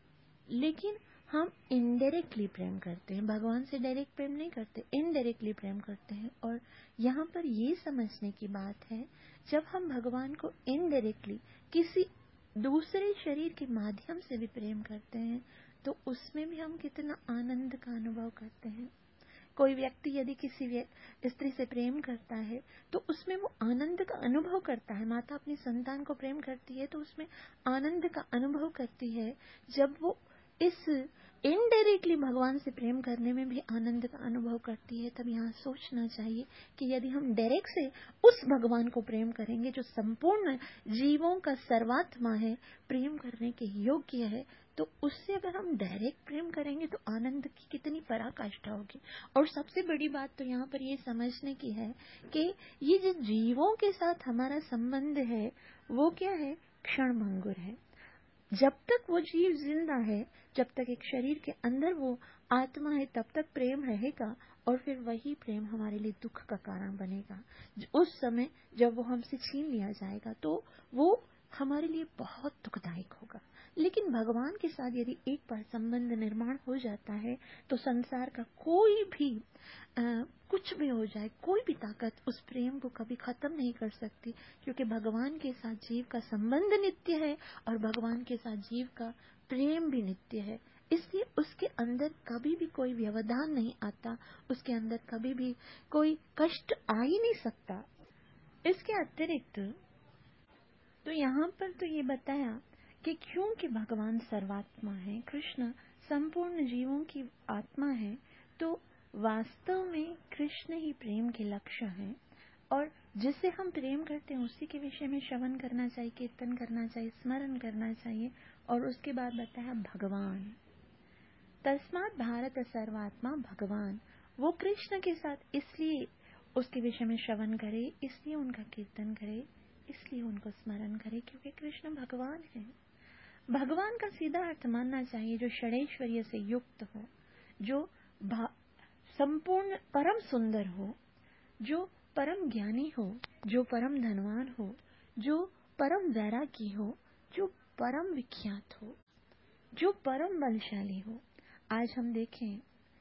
लेकिन हम इनडायरेक्टली प्रेम करते हैं, भगवान से डायरेक्ट प्रेम नहीं करते, इनडायरेक्टली प्रेम करते हैं। और यहाँ पर ये समझने की बात है, जब हम भगवान को इनडायरेक्टली किसी दूसरे शरीर के माध्यम से भी प्रेम करते हैं, तो उसमें भी हम कितना आनंद का अनुभव करते हैं। कोई व्यक्ति यदि किसी स्त्री से प्रेम करता है तो उसमें वो आनंद का अनुभव करता है। माता अपनी संतान को प्रेम करती है तो उसमें आनंद का अनुभव करती है। जब वो इस इनडायरेक्टली भगवान से प्रेम करने में भी आनंद का अनुभव करती है, तब यहाँ सोचना चाहिए कि यदि हम डायरेक्ट से उस भगवान को प्रेम करेंगे जो संपूर्ण जीवों का सर्वात्मा है, प्रेम करने के योग्य है, तो उससे अगर हम डायरेक्ट प्रेम करेंगे तो आनंद की कितनी पराकाष्ठा होगी। और सबसे बड़ी बात तो यहाँ पर ये समझने की है कि ये जो जीवों के साथ हमारा संबंध है वो क्या है? क्षण भंगुर है। जब तक वो जीव जिंदा है, जब तक एक शरीर के अंदर वो आत्मा है, तब तक प्रेम रहेगा, और फिर वही प्रेम हमारे लिए दुख का कारण बनेगा। उस समय जब वो हमसे छीन लिया जाएगा तो वो हमारे लिए बहुत दुखदायक होगा। लेकिन भगवान के साथ यदि एक बार संबंध निर्माण हो जाता है तो संसार का कोई भी आ, कुछ भी हो जाए, कोई भी ताकत उस प्रेम को कभी खत्म नहीं कर सकती, क्योंकि भगवान के साथ जीव का संबंध नित्य है और भगवान के साथ जीव का प्रेम भी नित्य है। इसलिए उसके अंदर कभी भी कोई व्यवधान नहीं आता, उसके अंदर कभी भी कोई कष्ट आ ही नहीं सकता। इसके अतिरिक्त तो यहाँ पर तो ये बताया कि क्योंकि भगवान सर्वात्मा है, कृष्ण संपूर्ण जीवों की आत्मा है, तो वास्तव में कृष्ण ही प्रेम के लक्ष्य हैं। और जिससे हम प्रेम करते हैं उसी के विषय में श्रवण करना चाहिए, कीर्तन करना चाहिए, स्मरण करना चाहिए। और उसके बाद बताया भगवान, तस्मात् भारत सर्वात्मा भगवान, वो कृष्ण के साथ इसलिए उसके विषय में श्रवण करे, इसलिए उनका कीर्तन करे, इसलिए उनको स्मरण करे, क्योंकि कृष्ण भगवान है। भगवान का सीधा अर्थ मानना चाहिए जो षडैश्वर्य से युक्त हो, जो संपूर्ण परम सुंदर हो, जो परम ज्ञानी हो, जो परम धनवान हो, जो परम वैरागी हो, जो परम विख्यात हो, जो परम बलशाली हो, आज हम देखें,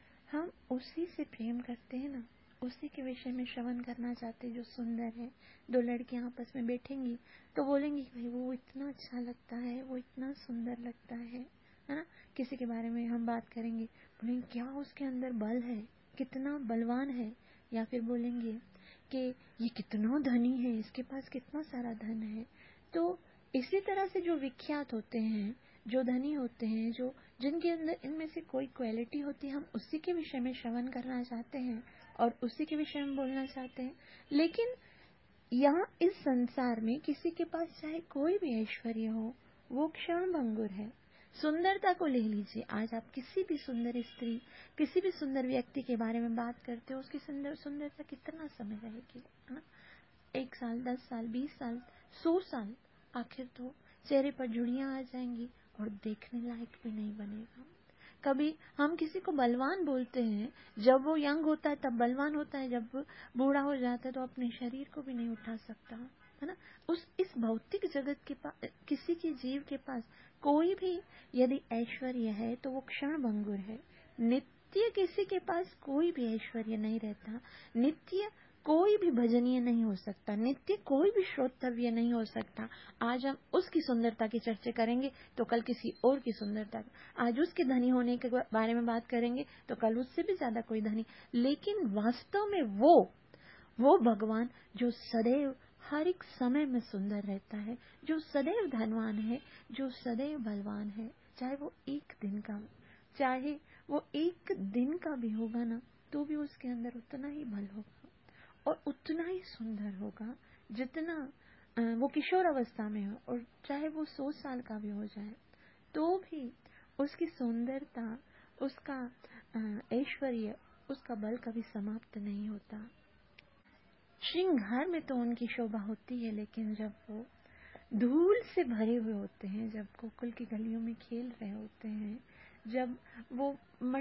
हम उसी से प्रेम करते हैं ना, उसी के विषय में श्रवण करना चाहते हैं जो सुंदर है। दो लड़कियां आपस में बैठेंगी तो बोलेंगी भाई वो इतना अच्छा लगता है, वो इतना सुंदर लगता है, है ना। किसी के बारे में हम बात करेंगे, बोलेंगे क्या उसके अंदर बल है, कितना बलवान है, या फिर बोलेंगे कि ये कितना धनी है, इसके पास कितना सारा धन है। तो इसी तरह से जो विख्यात होते हैं, जो धनी होते हैं, जो जिनके अंदर इनमें से कोई क्वालिटी होती है, हम उसी के विषय में श्रवण करना चाहते हैं और उसी के विषय में बोलना चाहते हैं। लेकिन यहाँ इस संसार में किसी के पास चाहे कोई भी ऐश्वर्य हो, वो क्षण भंगुर है। सुंदरता को ले लीजिए, आज आप किसी भी सुंदर स्त्री, किसी भी सुंदर व्यक्ति के बारे में बात करते हो, उसकी सुंदर सुंदरता कितना समय रहेगी, है ना। एक साल, दस साल, बीस साल, सौ साल, आखिर तो चेहरे पर झुर्रियां आ जाएंगी और देखने लायक भी नहीं बनेगा। कभी हम किसी को बलवान बोलते हैं, जब वो यंग होता है तब बलवान होता है, जब बूढ़ा हो जाता है तो अपने शरीर को भी नहीं उठा सकता, है ना। उस इस भौतिक जगत के पास, किसी के जीव के पास कोई भी यदि ऐश्वर्य है तो वो क्षण भंगुर है। नित्य किसी के पास कोई भी ऐश्वर्य नहीं रहता, नित्य कोई भी भजनीय नहीं हो सकता, नित्य कोई भी श्रोतव्य नहीं हो सकता। आज हम उसकी सुंदरता की चर्चा करेंगे तो कल किसी और की सुंदरता, आज उसके धनी होने के बारे में बात करेंगे तो कल उससे भी ज्यादा कोई धनी। लेकिन वास्तव में वो वो भगवान जो सदैव हर एक समय में सुंदर रहता है, जो सदैव धनवान है, जो सदैव बलवान है, चाहे वो एक दिन का चाहे वो एक दिन का भी होगा ना, तो भी उसके अंदर उतना ही बल होगा और उतना ही सुंदर होगा जितना वो किशोर अवस्था में हो, और चाहे वो सौ साल का भी हो जाए तो भी उसकी सुंदरता, उसका ऐश्वर्य, उसका बल कभी समाप्त नहीं होता। श्रृंगार में तो उनकी शोभा होती है, लेकिन जब वो धूल से भरे हुए होते हैं, जब गोकुल की गलियों में खेल रहे होते हैं, जब वो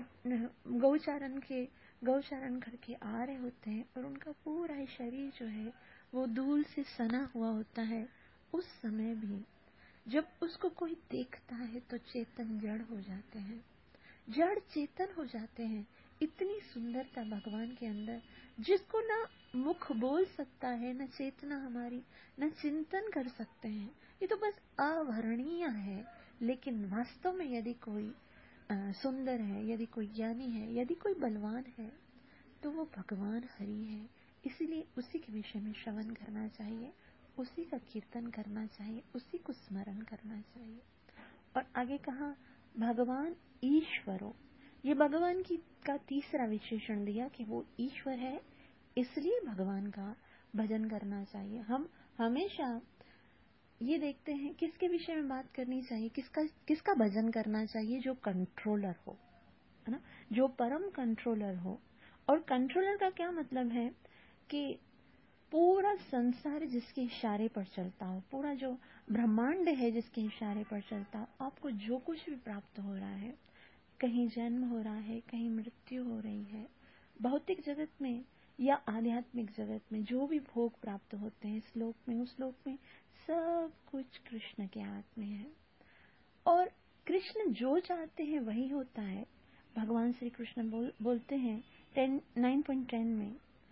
गौचारण के गौचारण करके आ रहे होते हैं और उनका पूरा शरीर जो है वो धूल से सना हुआ होता है, उस समय भी जब उसको कोई देखता है तो चेतन जड़ हो जाते हैं, जड़ चेतन हो जाते हैं। इतनी सुंदरता भगवान के अंदर, जिसको ना मुख बोल सकता है, न चेतना हमारी, न चिंतन कर सकते हैं, ये तो बस अवर्णनीय है। लेकिन वास्तव में यदि कोई सुंदर है, यदि कोई ज्ञानी है, यदि कोई बलवान है, तो वो भगवान हरि है। इसीलिए उसी के विषय में श्रवण करना चाहिए, उसी का कीर्तन करना चाहिए, उसी को स्मरण करना चाहिए। और आगे कहा भगवान ईश्वरो, ये भगवान की का तीसरा विशेषण दिया कि वो ईश्वर है, इसलिए भगवान का भजन करना चाहिए। हम हमेशा ये देखते हैं किसके विषय में बात करनी चाहिए, किसका किसका भजन करना चाहिए, जो कंट्रोलर हो, है ना, जो परम कंट्रोलर हो। और कंट्रोलर का क्या मतलब है कि पूरा संसार जिसके इशारे पर चलता हो, पूरा जो ब्रह्मांड है जिसके इशारे पर चलता हो, आपको जो कुछ भी प्राप्त हो रहा है, कहीं जन्म हो रहा है, कहीं मृत्यु हो रही है, भौतिक जगत में या आध्यात्मिक जगत में जो भी भोग प्राप्त होते हैं, श्लोक में उस श्लोक में सब कुछ कृष्ण के हाथ में है। और कृष्ण जो चाहते हैं वही होता है। भगवान श्री कृष्ण बोल, बोलते हैं नाइन पॉइंट टेन में,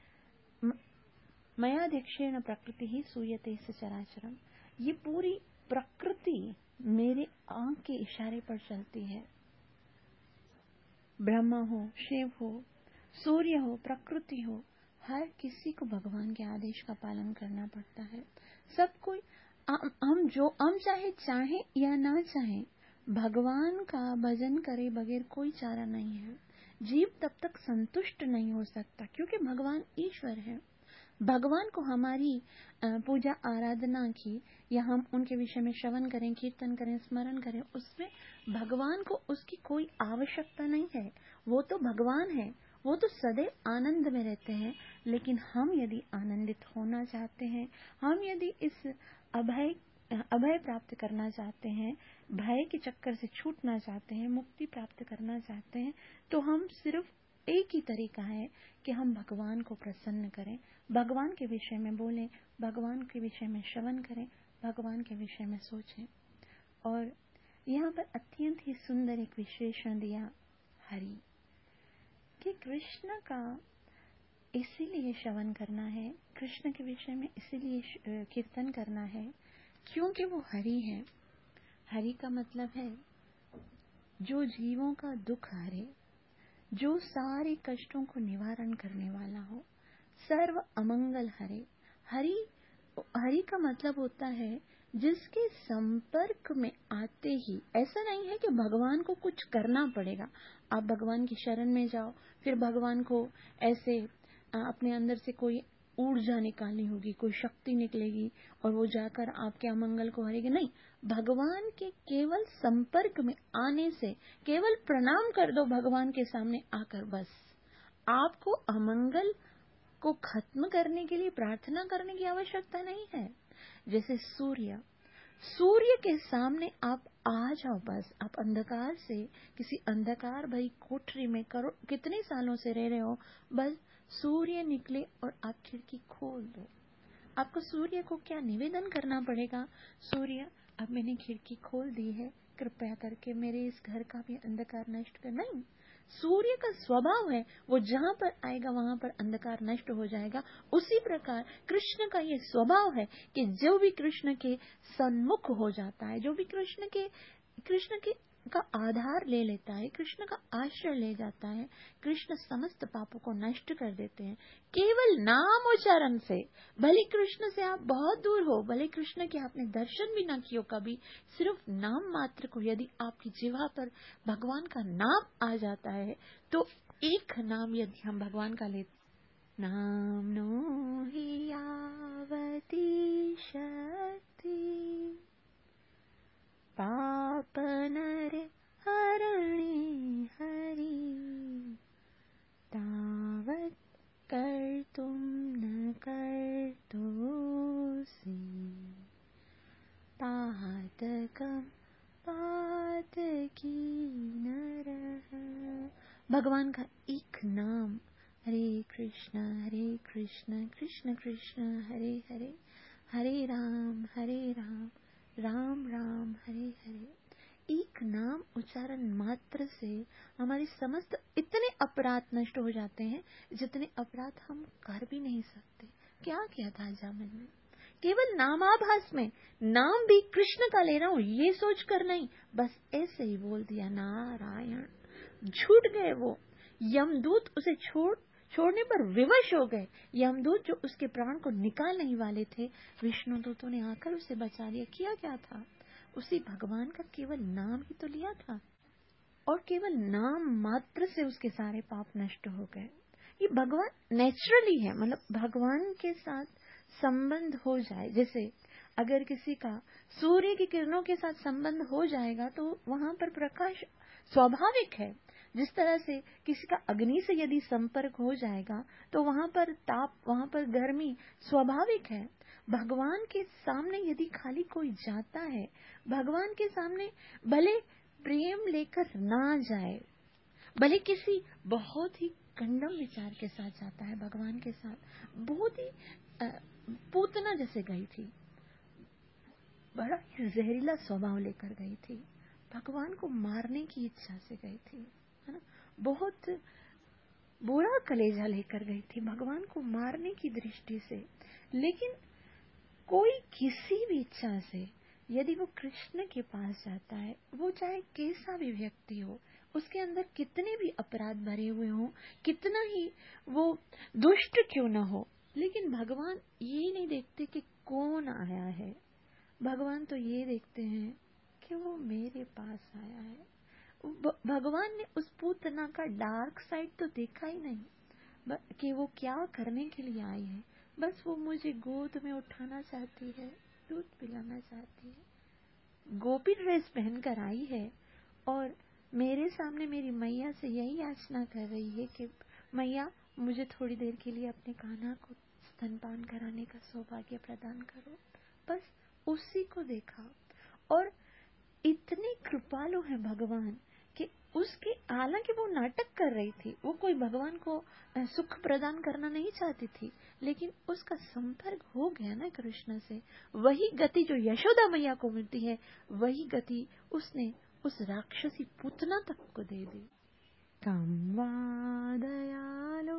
मयाध्यक्षेण प्रकृति ही सूयते सचराचरम, ये पूरी प्रकृति मेरे आंख के इशारे पर चलती है। ब्रह्मा हो, शिव हो, सूर्य हो, प्रकृति हो, हर किसी को भगवान के आदेश का पालन करना पड़ता है। सब कोई हम जो हम चाहे चाहे या ना चाहे, भगवान का भजन करे बगैर कोई चारा नहीं है। जीव तब तक संतुष्ट नहीं हो सकता, क्योंकि भगवान ईश्वर है। भगवान को हमारी पूजा आराधना की या हम उनके विषय में श्रवण करें, कीर्तन करें, स्मरण करें, उसमें भगवान को उसकी कोई आवश्यकता नहीं है। वो तो भगवान है, वो तो सदैव आनंद में रहते हैं। लेकिन हम यदि आनंदित होना चाहते हैं, हम यदि इस अभय अभय प्राप्त करना चाहते हैं, भय के चक्कर से छूटना चाहते हैं, मुक्ति प्राप्त करना चाहते हैं, तो हम सिर्फ एक ही तरीका है कि हम भगवान को प्रसन्न करें, भगवान के विषय में बोलें, भगवान के विषय में श्रवण करें, भगवान के विषय में सोचें। और यहाँ पर अत्यंत ही सुंदर एक विशेषण दिया हरि, कि कृष्ण का इसीलिए श्रवण करना है, कृष्ण के विषय में इसीलिए कीर्तन करना है क्योंकि वो हरि है। हरि का मतलब है जो जीवों का दुख हरे, जो सारे कष्टों को निवारण करने वाला हो, सर्व अमंगल हरे। हरि हरि का मतलब होता है जिसके संपर्क में आते ही, ऐसा नहीं है कि भगवान को कुछ करना पड़ेगा, आप भगवान की शरण में जाओ फिर भगवान को ऐसे अपने अंदर से कोई ऊर्जा निकालनी होगी, कोई शक्ति निकलेगी और वो जाकर आपके अमंगल को हरेगी। नहीं, भगवान के केवल संपर्क में आने से, केवल प्रणाम कर दो भगवान के सामने आकर, बस आपको अमंगल को खत्म करने के लिए प्रार्थना करने की आवश्यकता नहीं है। जैसे सूर्य सूर्य के सामने आप आ जाओ, बस आप अंधकार से, किसी अंधकार भरी कोठरी में करो कितने सालों से रह रहे हो, बस सूर्य निकले और आप खिड़की खोल दो। आपको सूर्य को क्या निवेदन करना पड़ेगा? सूर्य, अब मैंने खिड़की खोल दी है, कृपया करके मेरे इस घर का भी अंधकार नष्ट कर। नहीं, सूर्य का स्वभाव है वो जहाँ पर आएगा वहाँ पर अंधकार नष्ट हो जाएगा। उसी प्रकार कृष्ण का ये स्वभाव है कि जो भी कृष्ण के सन्मुख हो जाता है, जो भी कृष्ण के कृष्ण के का आधार ले लेता है, कृष्ण का आश्रय ले जाता है, कृष्ण समस्त पापों को नष्ट कर देते हैं केवल नाम उच्चारण से। भले कृष्ण से आप बहुत दूर हो, भले कृष्ण के आपने दर्शन भी न किया कभी, सिर्फ नाम मात्र को यदि आपकी जिह्वा पर भगवान का नाम आ जाता है, तो एक नाम यदि हम भगवान का लेते, नाम नो ही आवती शक्ति पाप नर हरणी हरि, तावत कर तुम न कर दोसी, पातकम पात की नर। भगवान का एक नाम, हरे कृष्ण हरे कृष्ण कृष्ण कृष्ण हरे हरे, हरे राम हरे राम राम राम हरे हरे। एक नाम उच्चारण मात्र से हमारे समस्त इतने अपराध नष्ट हो जाते हैं जितने अपराध हम कर भी नहीं सकते। क्या किया था जामन ने? केवल नामाभास में, नाम भी कृष्ण का ले रहा हूँ ये सोच कर नहीं, बस ऐसे ही बोल दिया नारायण। झूठ गए वो, यमदूत उसे छोड़ छोड़ने पर विवश हो गए। यमदूत जो उसके प्राण को निकालने वाले थे, विष्णु दूतों ने आकर उसे बचा लिया। किया क्या था? उसी भगवान का केवल नाम ही तो लिया था और केवल नाम मात्र से उसके सारे पाप नष्ट हो गए। ये भगवान नेचुरली है, मतलब भगवान के साथ संबंध हो जाए। जैसे अगर किसी का सूर्य की किरणों के साथ संबंध हो जाएगा तो वहां पर प्रकाश स्वाभाविक है। जिस तरह से किसी का अग्नि से यदि संपर्क हो जाएगा तो वहां पर ताप, वहां पर गर्मी स्वाभाविक है। भगवान के सामने यदि खाली कोई जाता है, भगवान के सामने भले प्रेम लेकर ना जाए, भले किसी बहुत ही कंडम विचार के साथ जाता है भगवान के साथ, बहुत ही पूतना जैसे गई थी, बड़ा ही जहरीला स्वभाव लेकर गई थी, भगवान को मारने की इच्छा से गई थी, है ना, बहुत बुरा कलेजा लेकर गई थी भगवान को मारने की दृष्टि से। लेकिन कोई किसी भी इच्छा से यदि वो कृष्ण के पास जाता है, वो चाहे कैसा भी व्यक्ति हो, उसके अंदर कितने भी अपराध भरे हुए हों, कितना ही वो दुष्ट क्यों न हो, लेकिन भगवान ये नहीं देखते कि कौन आया है। भगवान तो ये देखते हैं कि वो मेरे पास आया है। भगवान ने उस पूतना का डार्क साइड तो देखा ही नहीं कि वो क्या करने के लिए आई है। बस वो मुझे गोद में उठाना चाहती है, दूध पिलाना चाहती है, गोपी ड्रेस पहनकर आई है और मेरे सामने मेरी मैया से यही याचना कर रही है कि मैया मुझे थोड़ी देर के लिए अपने कान्हा को स्तनपान कराने का सौभाग्य प्रदान करो। बस उसी को देखा। और इतने कृपालु हैं भगवान कि उसके, हालांकि वो नाटक कर रही थी, वो कोई भगवान को सुख प्रदान करना नहीं चाहती थी, लेकिन उसका संपर्क हो गया ना कृष्ण से, वही गति जो यशोदा मैया को मिलती है, वही गति उसने उस राक्षसी पूतना तक को दे दी। तम वा दयालो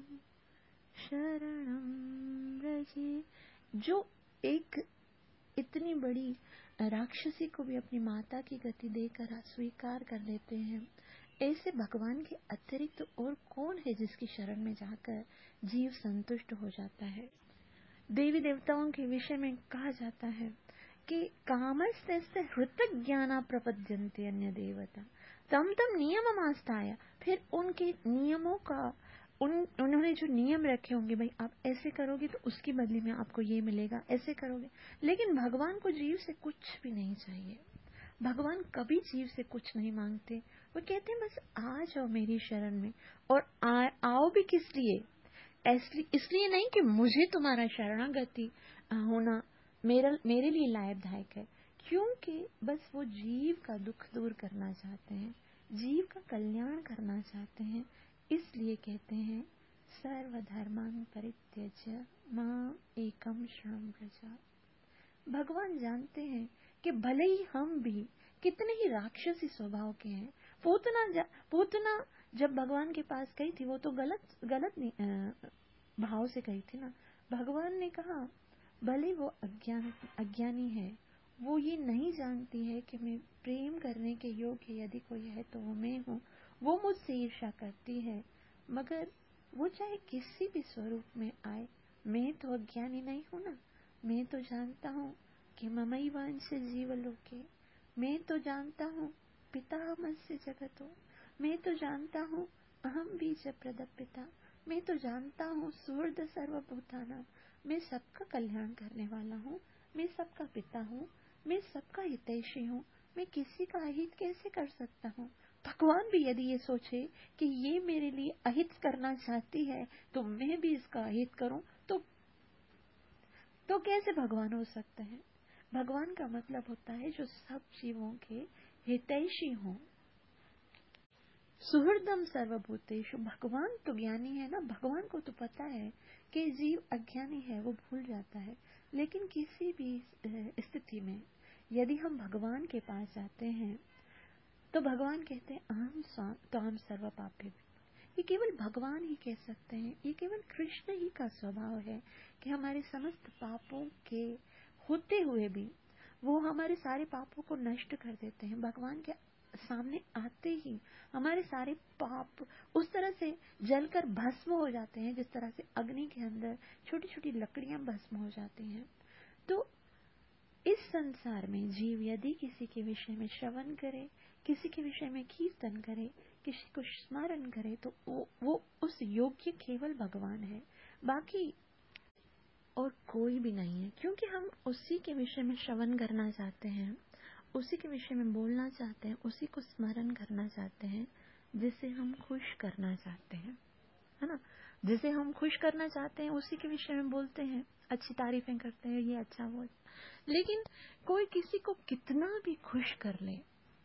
शरणं व्रजे, जो एक इतनी बड़ी राक्षसी को भी अपनी माता की गति देकर स्वीकार कर लेते हैं, ऐसे भगवान के अतिरिक्त तो और कौन है जिसकी शरण में जाकर जीव संतुष्ट हो जाता है। देवी देवताओं के विषय में कहा जाता है कि कामस्ते हृतक ज्ञाना प्रपद्यन्ते अन्य देवता तम तम नियम आस्थाया, फिर उनके नियमों का उन उन्होंने जो नियम रखे होंगे, भाई आप ऐसे करोगे तो उसकी बदले में आपको ये मिलेगा, ऐसे करोगे। लेकिन भगवान को जीव से कुछ भी नहीं चाहिए, भगवान कभी जीव से कुछ नहीं मांगते। वो कहते हैं बस आ जाओ मेरी शरण में, और आ, आओ भी किस लिए, इसलिए नहीं कि मुझे तुम्हारा शरणागति होना मेरा मेरे लिए लाभदायक है, क्योंकि बस वो जीव का दुख दूर करना चाहते हैं, जीव का कल्याण करना चाहते हैं। इसलिए कहते हैं सर्वधर्मान् परित्यज्य माम एकम शरणं व्रज। भगवान जानते हैं कि भले ही हम भी कितने ही राक्षसी स्वभाव के हैं। पूतना पूतना जब भगवान के पास गई थी, वो तो गलत गलत भाव से गई थी ना। भगवान ने कहा भले वो अज्ञान अज्ञानी है, वो ये नहीं जानती है कि मैं प्रेम करने के योग्य यदि कोई है तो वो मैं हूँ, वो मुझसे ईर्ष्या करती है, मगर वो चाहे किसी भी स्वरूप में आए, मैं तो अज्ञानी नहीं हूँ ना। मैं तो जानता हूँ कि ममैवांश जीवलोके, मैं तो जानता हूँ पितामहस्य जगतो, मैं तो जानता हूँ अहम बीज प्रदपिता, मैं तो जानता हूँ सुहृद सर्वभूतानां, मैं सबका कल्याण करने वाला हूँ, मैं सबका पिता हूँ, मैं सबका हितैषी हूँ, मैं किसी का अहित कैसे कर सकता हूँ। भगवान भी यदि ये सोचे कि ये मेरे लिए अहित करना चाहती है तो मैं भी इसका अहित करूं, तो तो कैसे भगवान हो सकते हैं। भगवान का मतलब होता है जो सब जीवों के हितैषी हो। सुहृदम सर्वभूतेषु, भगवान तो ज्ञानी है ना, भगवान को तो पता है कि जीव अज्ञानी है, वो भूल जाता है। लेकिन किसी भी स्थिति में यदि हम भगवान के पास जाते हैं तो भगवान कहते हैं अहम त्वाम सर्व पापे। ये केवल भगवान ही कह सकते हैं, ये केवल कृष्ण ही का स्वभाव है कि हमारे समस्त पापों के होते हुए भी वो हमारे सारे पापों को नष्ट कर देते हैं। भगवान के सामने आते ही हमारे सारे पाप उस तरह से जलकर भस्म हो जाते हैं जिस तरह से अग्नि के अंदर छोटी छोटी लकड़ियां भस्म हो जाती हैं। तो इस संसार में जीव यदि किसी के विषय में श्रवण करे, किसी के विषय में कीर्तन करे, किसी को स्मरण करे, तो वो, वो उस योग्य केवल भगवान है, बाकी और कोई भी नहीं है। क्योंकि हम उसी के विषय में श्रवण करना चाहते हैं, उसी के विषय में बोलना चाहते हैं, उसी को स्मरण करना चाहते हैं जिसे हम खुश करना चाहते हैं, है ना। जिसे हम खुश करना चाहते हैं उसी के विषय में बोलते हैं, अच्छी तारीफें करते हैं, ये अच्छा वो। लेकिन कोई किसी को कितना भी खुश कर ले,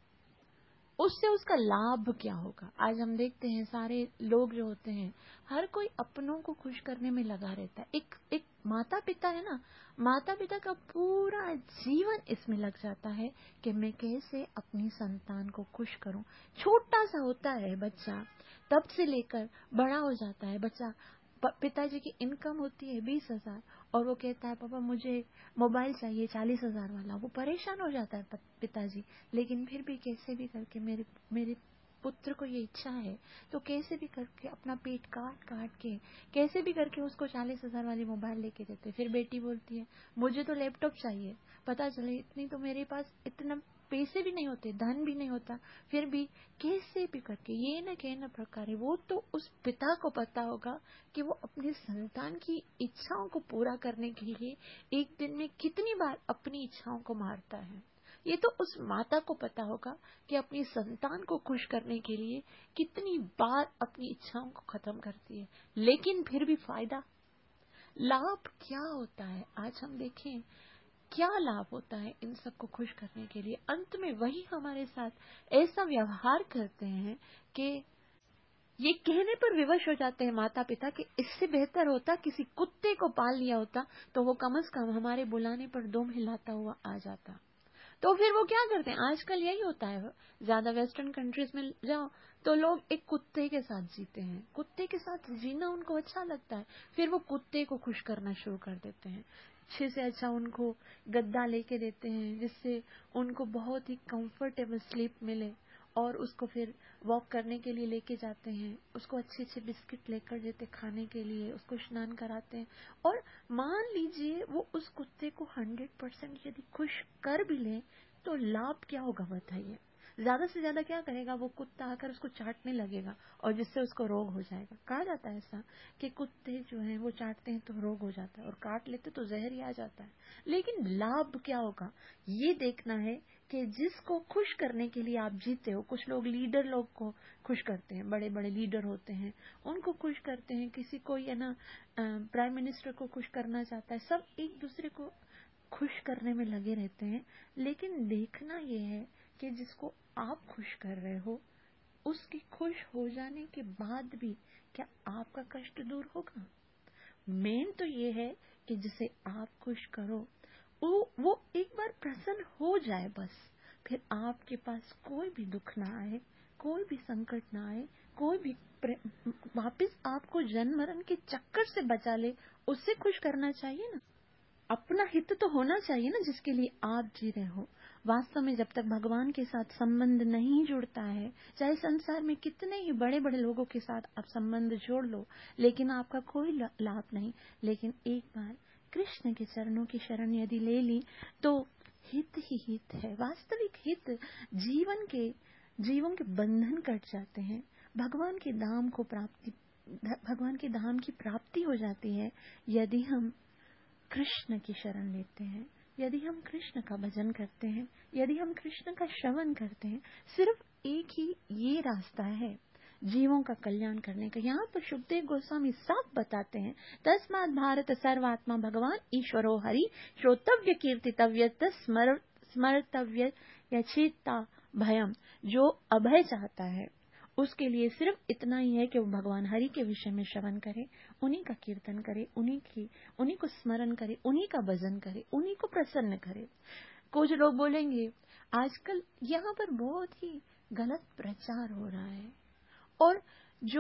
उससे उसका लाभ क्या होगा। आज हम देखते हैं सारे लोग जो होते हैं, हर कोई अपनों को खुश करने में लगा रहता है। एक एक माता पिता है ना, माता पिता का पूरा जीवन इसमें लग जाता है कि मैं कैसे अपनी संतान को खुश करूं। छोटा सा होता है बच्चा, तब से लेकर बड़ा हो जाता है बच्चा, पिताजी की इनकम होती है बीस हजार और वो कहता है पापा मुझे मोबाइल चाहिए चालीस हजार वाला। वो परेशान हो जाता है पिताजी, लेकिन फिर भी कैसे भी करके मेरे मेरे पुत्र को ये इच्छा है तो कैसे भी करके अपना पेट काट काट के कैसे भी करके उसको चालीस हजार वाली मोबाइल लेके देते। फिर बेटी बोलती है मुझे तो लैपटॉप चाहिए, पता चले इतनी तो मेरे पास इतना पैसे भी नहीं होते, धन भी नहीं होता, फिर भी कैसे भी करके ये न के न प्रकार। वो तो उस पिता को पता होगा कि वो अपनी संतान की इच्छाओं को पूरा करने के लिए एक दिन में कितनी बार अपनी इच्छाओं को मारता है। ये तो उस माता को पता होगा कि अपनी संतान को खुश करने के लिए कितनी बार अपनी इच्छाओं को खत्म करती है। लेकिन फिर भी फायदा लाभ क्या होता है। आज हम देखें क्या लाभ होता है इन सबको खुश करने के लिए? अंत में वही हमारे साथ ऐसा व्यवहार करते हैं कि ये कहने पर विवश हो जाते हैं माता पिता कि इससे बेहतर होता किसी कुत्ते को पाल लिया होता तो वो कम से कम हमारे बुलाने पर दुम हिलाता हुआ आ जाता। तो फिर वो क्या करते हैं? आजकल यही होता है, ज्यादा वेस्टर्न कंट्रीज में जाओ तो लोग एक कुत्ते के साथ जीते हैं, कुत्ते के साथ जीना उनको अच्छा लगता है, फिर वो कुत्ते को खुश करना शुरू कर देते हैं। अच्छे से अच्छा उनको गद्दा लेके देते हैं जिससे उनको बहुत ही कंफर्टेबल स्लीप मिले, और उसको फिर वॉक करने के लिए लेके जाते हैं, उसको अच्छे अच्छे बिस्किट लेकर देते खाने के लिए, उसको स्नान कराते हैं। और मान लीजिए वो उस कुत्ते को हंड्रेड परसेंट यदि खुश कर भी ले तो लाभ क्या होगा बताइए? ज्यादा से ज्यादा क्या करेगा? वो कुत्ता आकर उसको चाटने लगेगा और जिससे उसको रोग हो जाएगा। कहा जाता है ऐसा कि कुत्ते जो हैं वो चाटते हैं तो रोग हो जाता है और काट लेते तो जहर ही आ जाता है। लेकिन लाभ क्या होगा ये देखना है कि जिसको खुश करने के लिए आप जीते हो। कुछ लोग लीडर लोग को खुश करते हैं, बड़े बड़े लीडर होते हैं उनको खुश करते हैं, किसी को ये ना प्राइम मिनिस्टर को खुश करना चाहता है, सब एक दूसरे को खुश करने में लगे रहते हैं। लेकिन देखना यह है कि जिसको आप खुश कर रहे हो उसकी खुश हो जाने के बाद भी क्या आपका कष्ट दूर होगा? मेन तो ये है कि जिसे आप खुश करो वो वो एक बार प्रसन्न हो जाए बस, फिर आपके पास कोई भी दुख ना आए, कोई भी संकट ना आए, कोई भी वापस आपको जन्म मरण के चक्कर से बचा ले, उससे खुश करना चाहिए ना। अपना हित तो होना चाहिए ना जिसके लिए आप जी रहे हो। वास्तव में जब तक भगवान के साथ संबंध नहीं जुड़ता है, चाहे संसार में कितने ही बड़े बड़े लोगों के साथ आप संबंध जोड़ लो, लेकिन आपका कोई लाभ नहीं। लेकिन एक बार कृष्ण के चरणों की शरण यदि ले ली तो हित ही हित है। वास्तविक हित जीवन के जीवन के बंधन कट जाते हैं, भगवान के धाम को प्राप्ति भगवान के धाम की प्राप्ति हो जाती है यदि हम कृष्ण की शरण लेते हैं, यदि हम कृष्ण का भजन करते हैं, यदि हम कृष्ण का श्रवण करते हैं। सिर्फ एक ही ये रास्ता है जीवों का कल्याण करने का। यहाँ पर सुखदेव गोस्वामी साफ बताते हैं, तस्मात् भारत सर्वात्मा भगवान ईश्वरो हरि श्रोतव्य कीर्तितव्य स्मर स्मर्तव्य यचिता भयम। जो अभय चाहता है उसके लिए सिर्फ इतना ही है कि वो भगवान हरि के विषय में श्रवण करे, उन्हीं का कीर्तन करे, उन्हीं की उन्हीं को स्मरण करे, उन्हीं का भजन करे, उन्हीं को प्रसन्न करे। कुछ लोग बोलेंगे आजकल यहाँ पर बहुत ही गलत प्रचार हो रहा है, और जो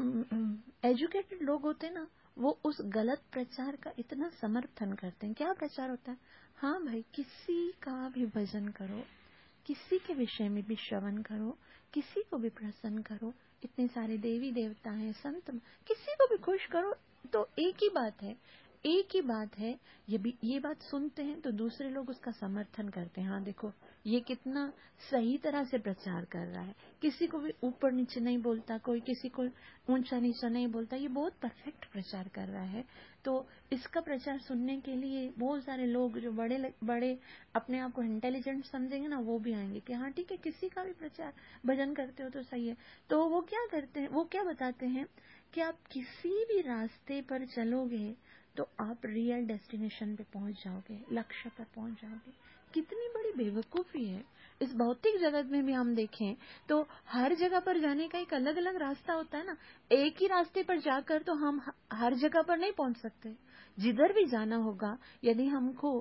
एजुकेटेड लोग होते हैं ना वो उस गलत प्रचार का इतना समर्थन करते हैं। क्या प्रचार होता है? हाँ भाई, किसी का भी भजन करो, किसी के विषय में भी श्रवण करो, किसी को भी प्रसन्न करो। इतने सारे देवी देवता हैं, संत, किसी को भी खुश करो। तो एक ही बात है, एक ही बात है, ये भी ये बात सुनते हैं तो दूसरे लोग उसका समर्थन करते हैं। हाँ देखो ये कितना सही तरह से प्रचार कर रहा है, किसी को भी ऊपर नीचे नहीं बोलता, कोई किसी को ऊंचा नीचा नहीं बोलता, ये बहुत परफेक्ट प्रचार कर रहा है। तो इसका प्रचार सुनने के लिए बहुत सारे लोग जो बड़े बड़े अपने आप को इंटेलिजेंट समझेंगे ना वो भी आएंगे कि हाँ ठीक है, किसी का भी प्रचार भजन करते हो तो सही है। तो वो क्या करते हैं, वो क्या बताते हैं कि आप किसी भी रास्ते पर चलोगे तो आप रियल डेस्टिनेशन पे पहुंच जाओगे, लक्ष्य पर पहुंच जाओगे। कितनी बड़ी बेवकूफी है। इस भौतिक जगत में भी हम देखें तो हर जगह पर जाने का एक अलग अलग रास्ता होता है ना। एक ही रास्ते पर जाकर तो हम हर जगह पर नहीं पहुंच सकते। जिधर भी जाना होगा, यदि हमको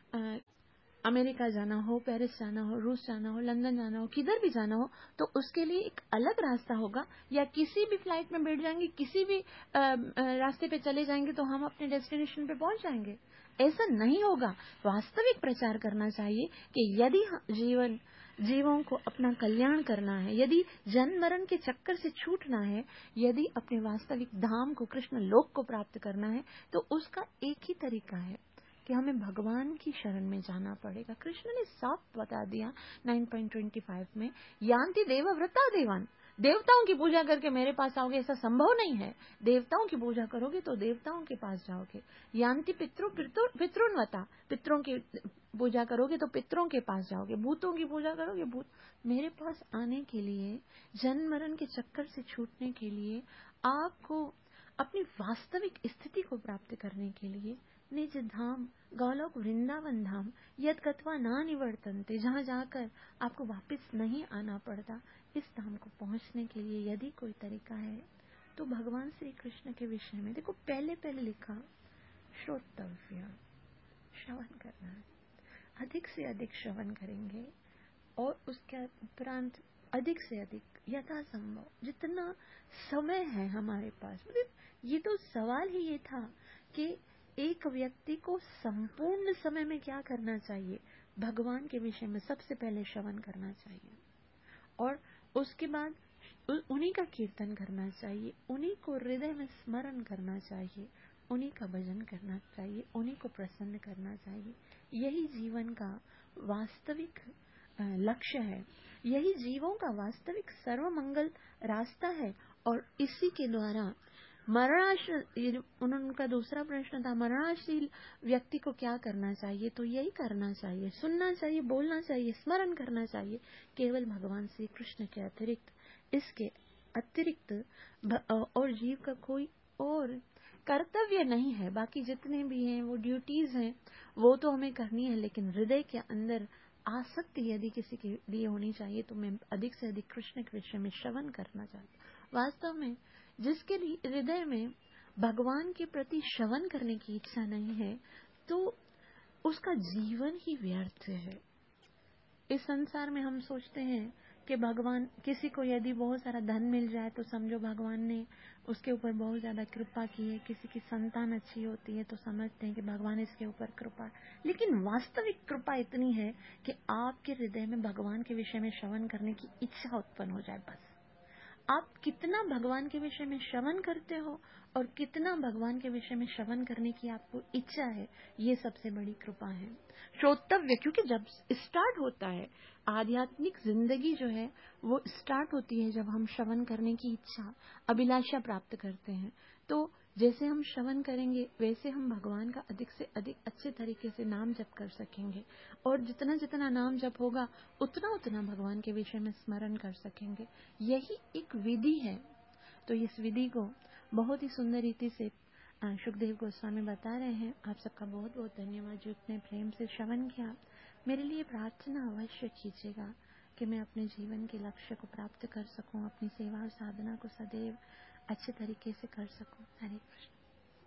अमेरिका जाना हो, पेरिस जाना हो, रूस जाना हो, लंदन जाना हो, किधर भी जाना हो, तो उसके लिए एक अलग रास्ता होगा। या किसी भी फ्लाइट में बैठ जाएंगे, किसी भी रास्ते पे चले जाएंगे तो हम अपने डेस्टिनेशन पे पहुंच जाएंगे। ऐसा नहीं होगा। वास्तविक प्रचार करना चाहिए कि यदि जीवन जीवों को अपना कल्याण करना है, यदि जन्म मरण के चक्कर से छूटना है, यदि अपने वास्तविक धाम को, कृष्ण लोक को प्राप्त करना है, तो उसका एक ही तरीका है कि हमें भगवान की शरण में जाना पड़ेगा। कृष्ण ने साफ बता दिया नौ पॉइंट दो पाँच में, यान्ति देवव्रता देवान। देवताओं की पूजा करके मेरे पास आओगे ऐसा संभव नहीं है। देवताओं की पूजा करोगे तो देवताओं के पास जाओगे। यान्ति पितृ पितृन्वता, पितरों की पूजा करोगे तो पितरों के पास जाओगे। भूतों की पूजा करोगे, भूत। मेरे पास आने के लिए, जन्म मरण के चक्कर से छूटने के लिए आपको अपनी वास्तविक स्थिति को प्राप्त करने के लिए निज धाम गौलोक वृंदावन धाम यद गत्वा ना निवर्तन्ते, जहाँ जाकर आपको वापस नहीं आना पड़ता, इस धाम को पहुंचने के लिए यदि कोई तरीका है तो भगवान श्री कृष्ण के विषय में देखो पहले पहले लिखा श्रोतव्य, श्रवण करना है, अधिक से अधिक श्रवण करेंगे और उसके उपरांत अधिक से अधिक यथासंभव जितना समय है हमारे पास, मतलब ये तो सवाल ही ये था कि एक व्यक्ति को संपूर्ण समय में क्या करना चाहिए, भगवान के विषय में सबसे पहले श्रवण करना चाहिए और उसके बाद उन्हीं का कीर्तन करना चाहिए, उन्हीं को हृदय में स्मरण करना चाहिए, उन्हीं का भजन करना चाहिए, उन्हीं को प्रसन्न करना चाहिए। यही जीवन का वास्तविक लक्ष्य है, यही जीवों का वास्तविक सर्वमंगल रास्ता है। और इसी के द्वारा मरणाशील, उनका दूसरा प्रश्न था मरणाशील व्यक्ति को क्या करना चाहिए, तो यही करना चाहिए, सुनना चाहिए, बोलना चाहिए, स्मरण करना चाहिए, केवल भगवान श्री कृष्ण के अतिरिक्त, इसके अतिरिक्त और जीव का कोई और कर्तव्य नहीं है। बाकी जितने भी हैं वो ड्यूटीज हैं, वो तो हमें करनी है, लेकिन हृदय के अंदर आसक्ति यदि किसी के लिए होनी चाहिए तो मैं अधिक से अधिक कृष्ण के विषय में श्रवण करना चाहता हूँ। वास्तव में जिसके हृदय में भगवान के प्रति श्रवण करने की इच्छा नहीं है तो उसका जीवन ही व्यर्थ है। इस संसार में हम सोचते हैं कि भगवान, किसी को यदि बहुत सारा धन मिल जाए तो समझो भगवान ने उसके ऊपर बहुत ज्यादा कृपा की है, किसी की संतान अच्छी होती है तो समझते हैं कि भगवान इसके ऊपर कृपा है। लेकिन वास्तविक कृपा इतनी है कि आपके हृदय में भगवान के विषय में श्रवण करने की इच्छा उत्पन्न हो जाए। बस आप कितना भगवान के विषय में श्रवण करते हो और कितना भगवान के विषय में श्रवण करने की आपको इच्छा है, ये सबसे बड़ी कृपा है। श्रोतव्य, क्योंकि जब स्टार्ट होता है आध्यात्मिक जिंदगी जो है वो स्टार्ट होती है जब हम श्रवण करने की इच्छा, अभिलाषा प्राप्त करते हैं। तो जैसे हम श्रवण करेंगे वैसे हम भगवान का अधिक से अधिक अच्छे तरीके से नाम जप कर सकेंगे और जितना जितना नाम जप होगा उतना उतना भगवान के विषय में स्मरण कर सकेंगे। यही एक विधि है। तो इस विधि को बहुत ही सुंदर रीति से सुखदेव गोस्वामी बता रहे हैं। आप सबका बहुत बहुत धन्यवाद जो इतने प्रेम से श्रवण किया। मेरे लिए प्रार्थना अवश्य कीजिएगा कि मैं अपने जीवन के लक्ष्य को प्राप्त कर सकूं, अपनी सेवा और साधना को सदैव अच्छे तरीके से कर सकूं। हरे कृष्ण।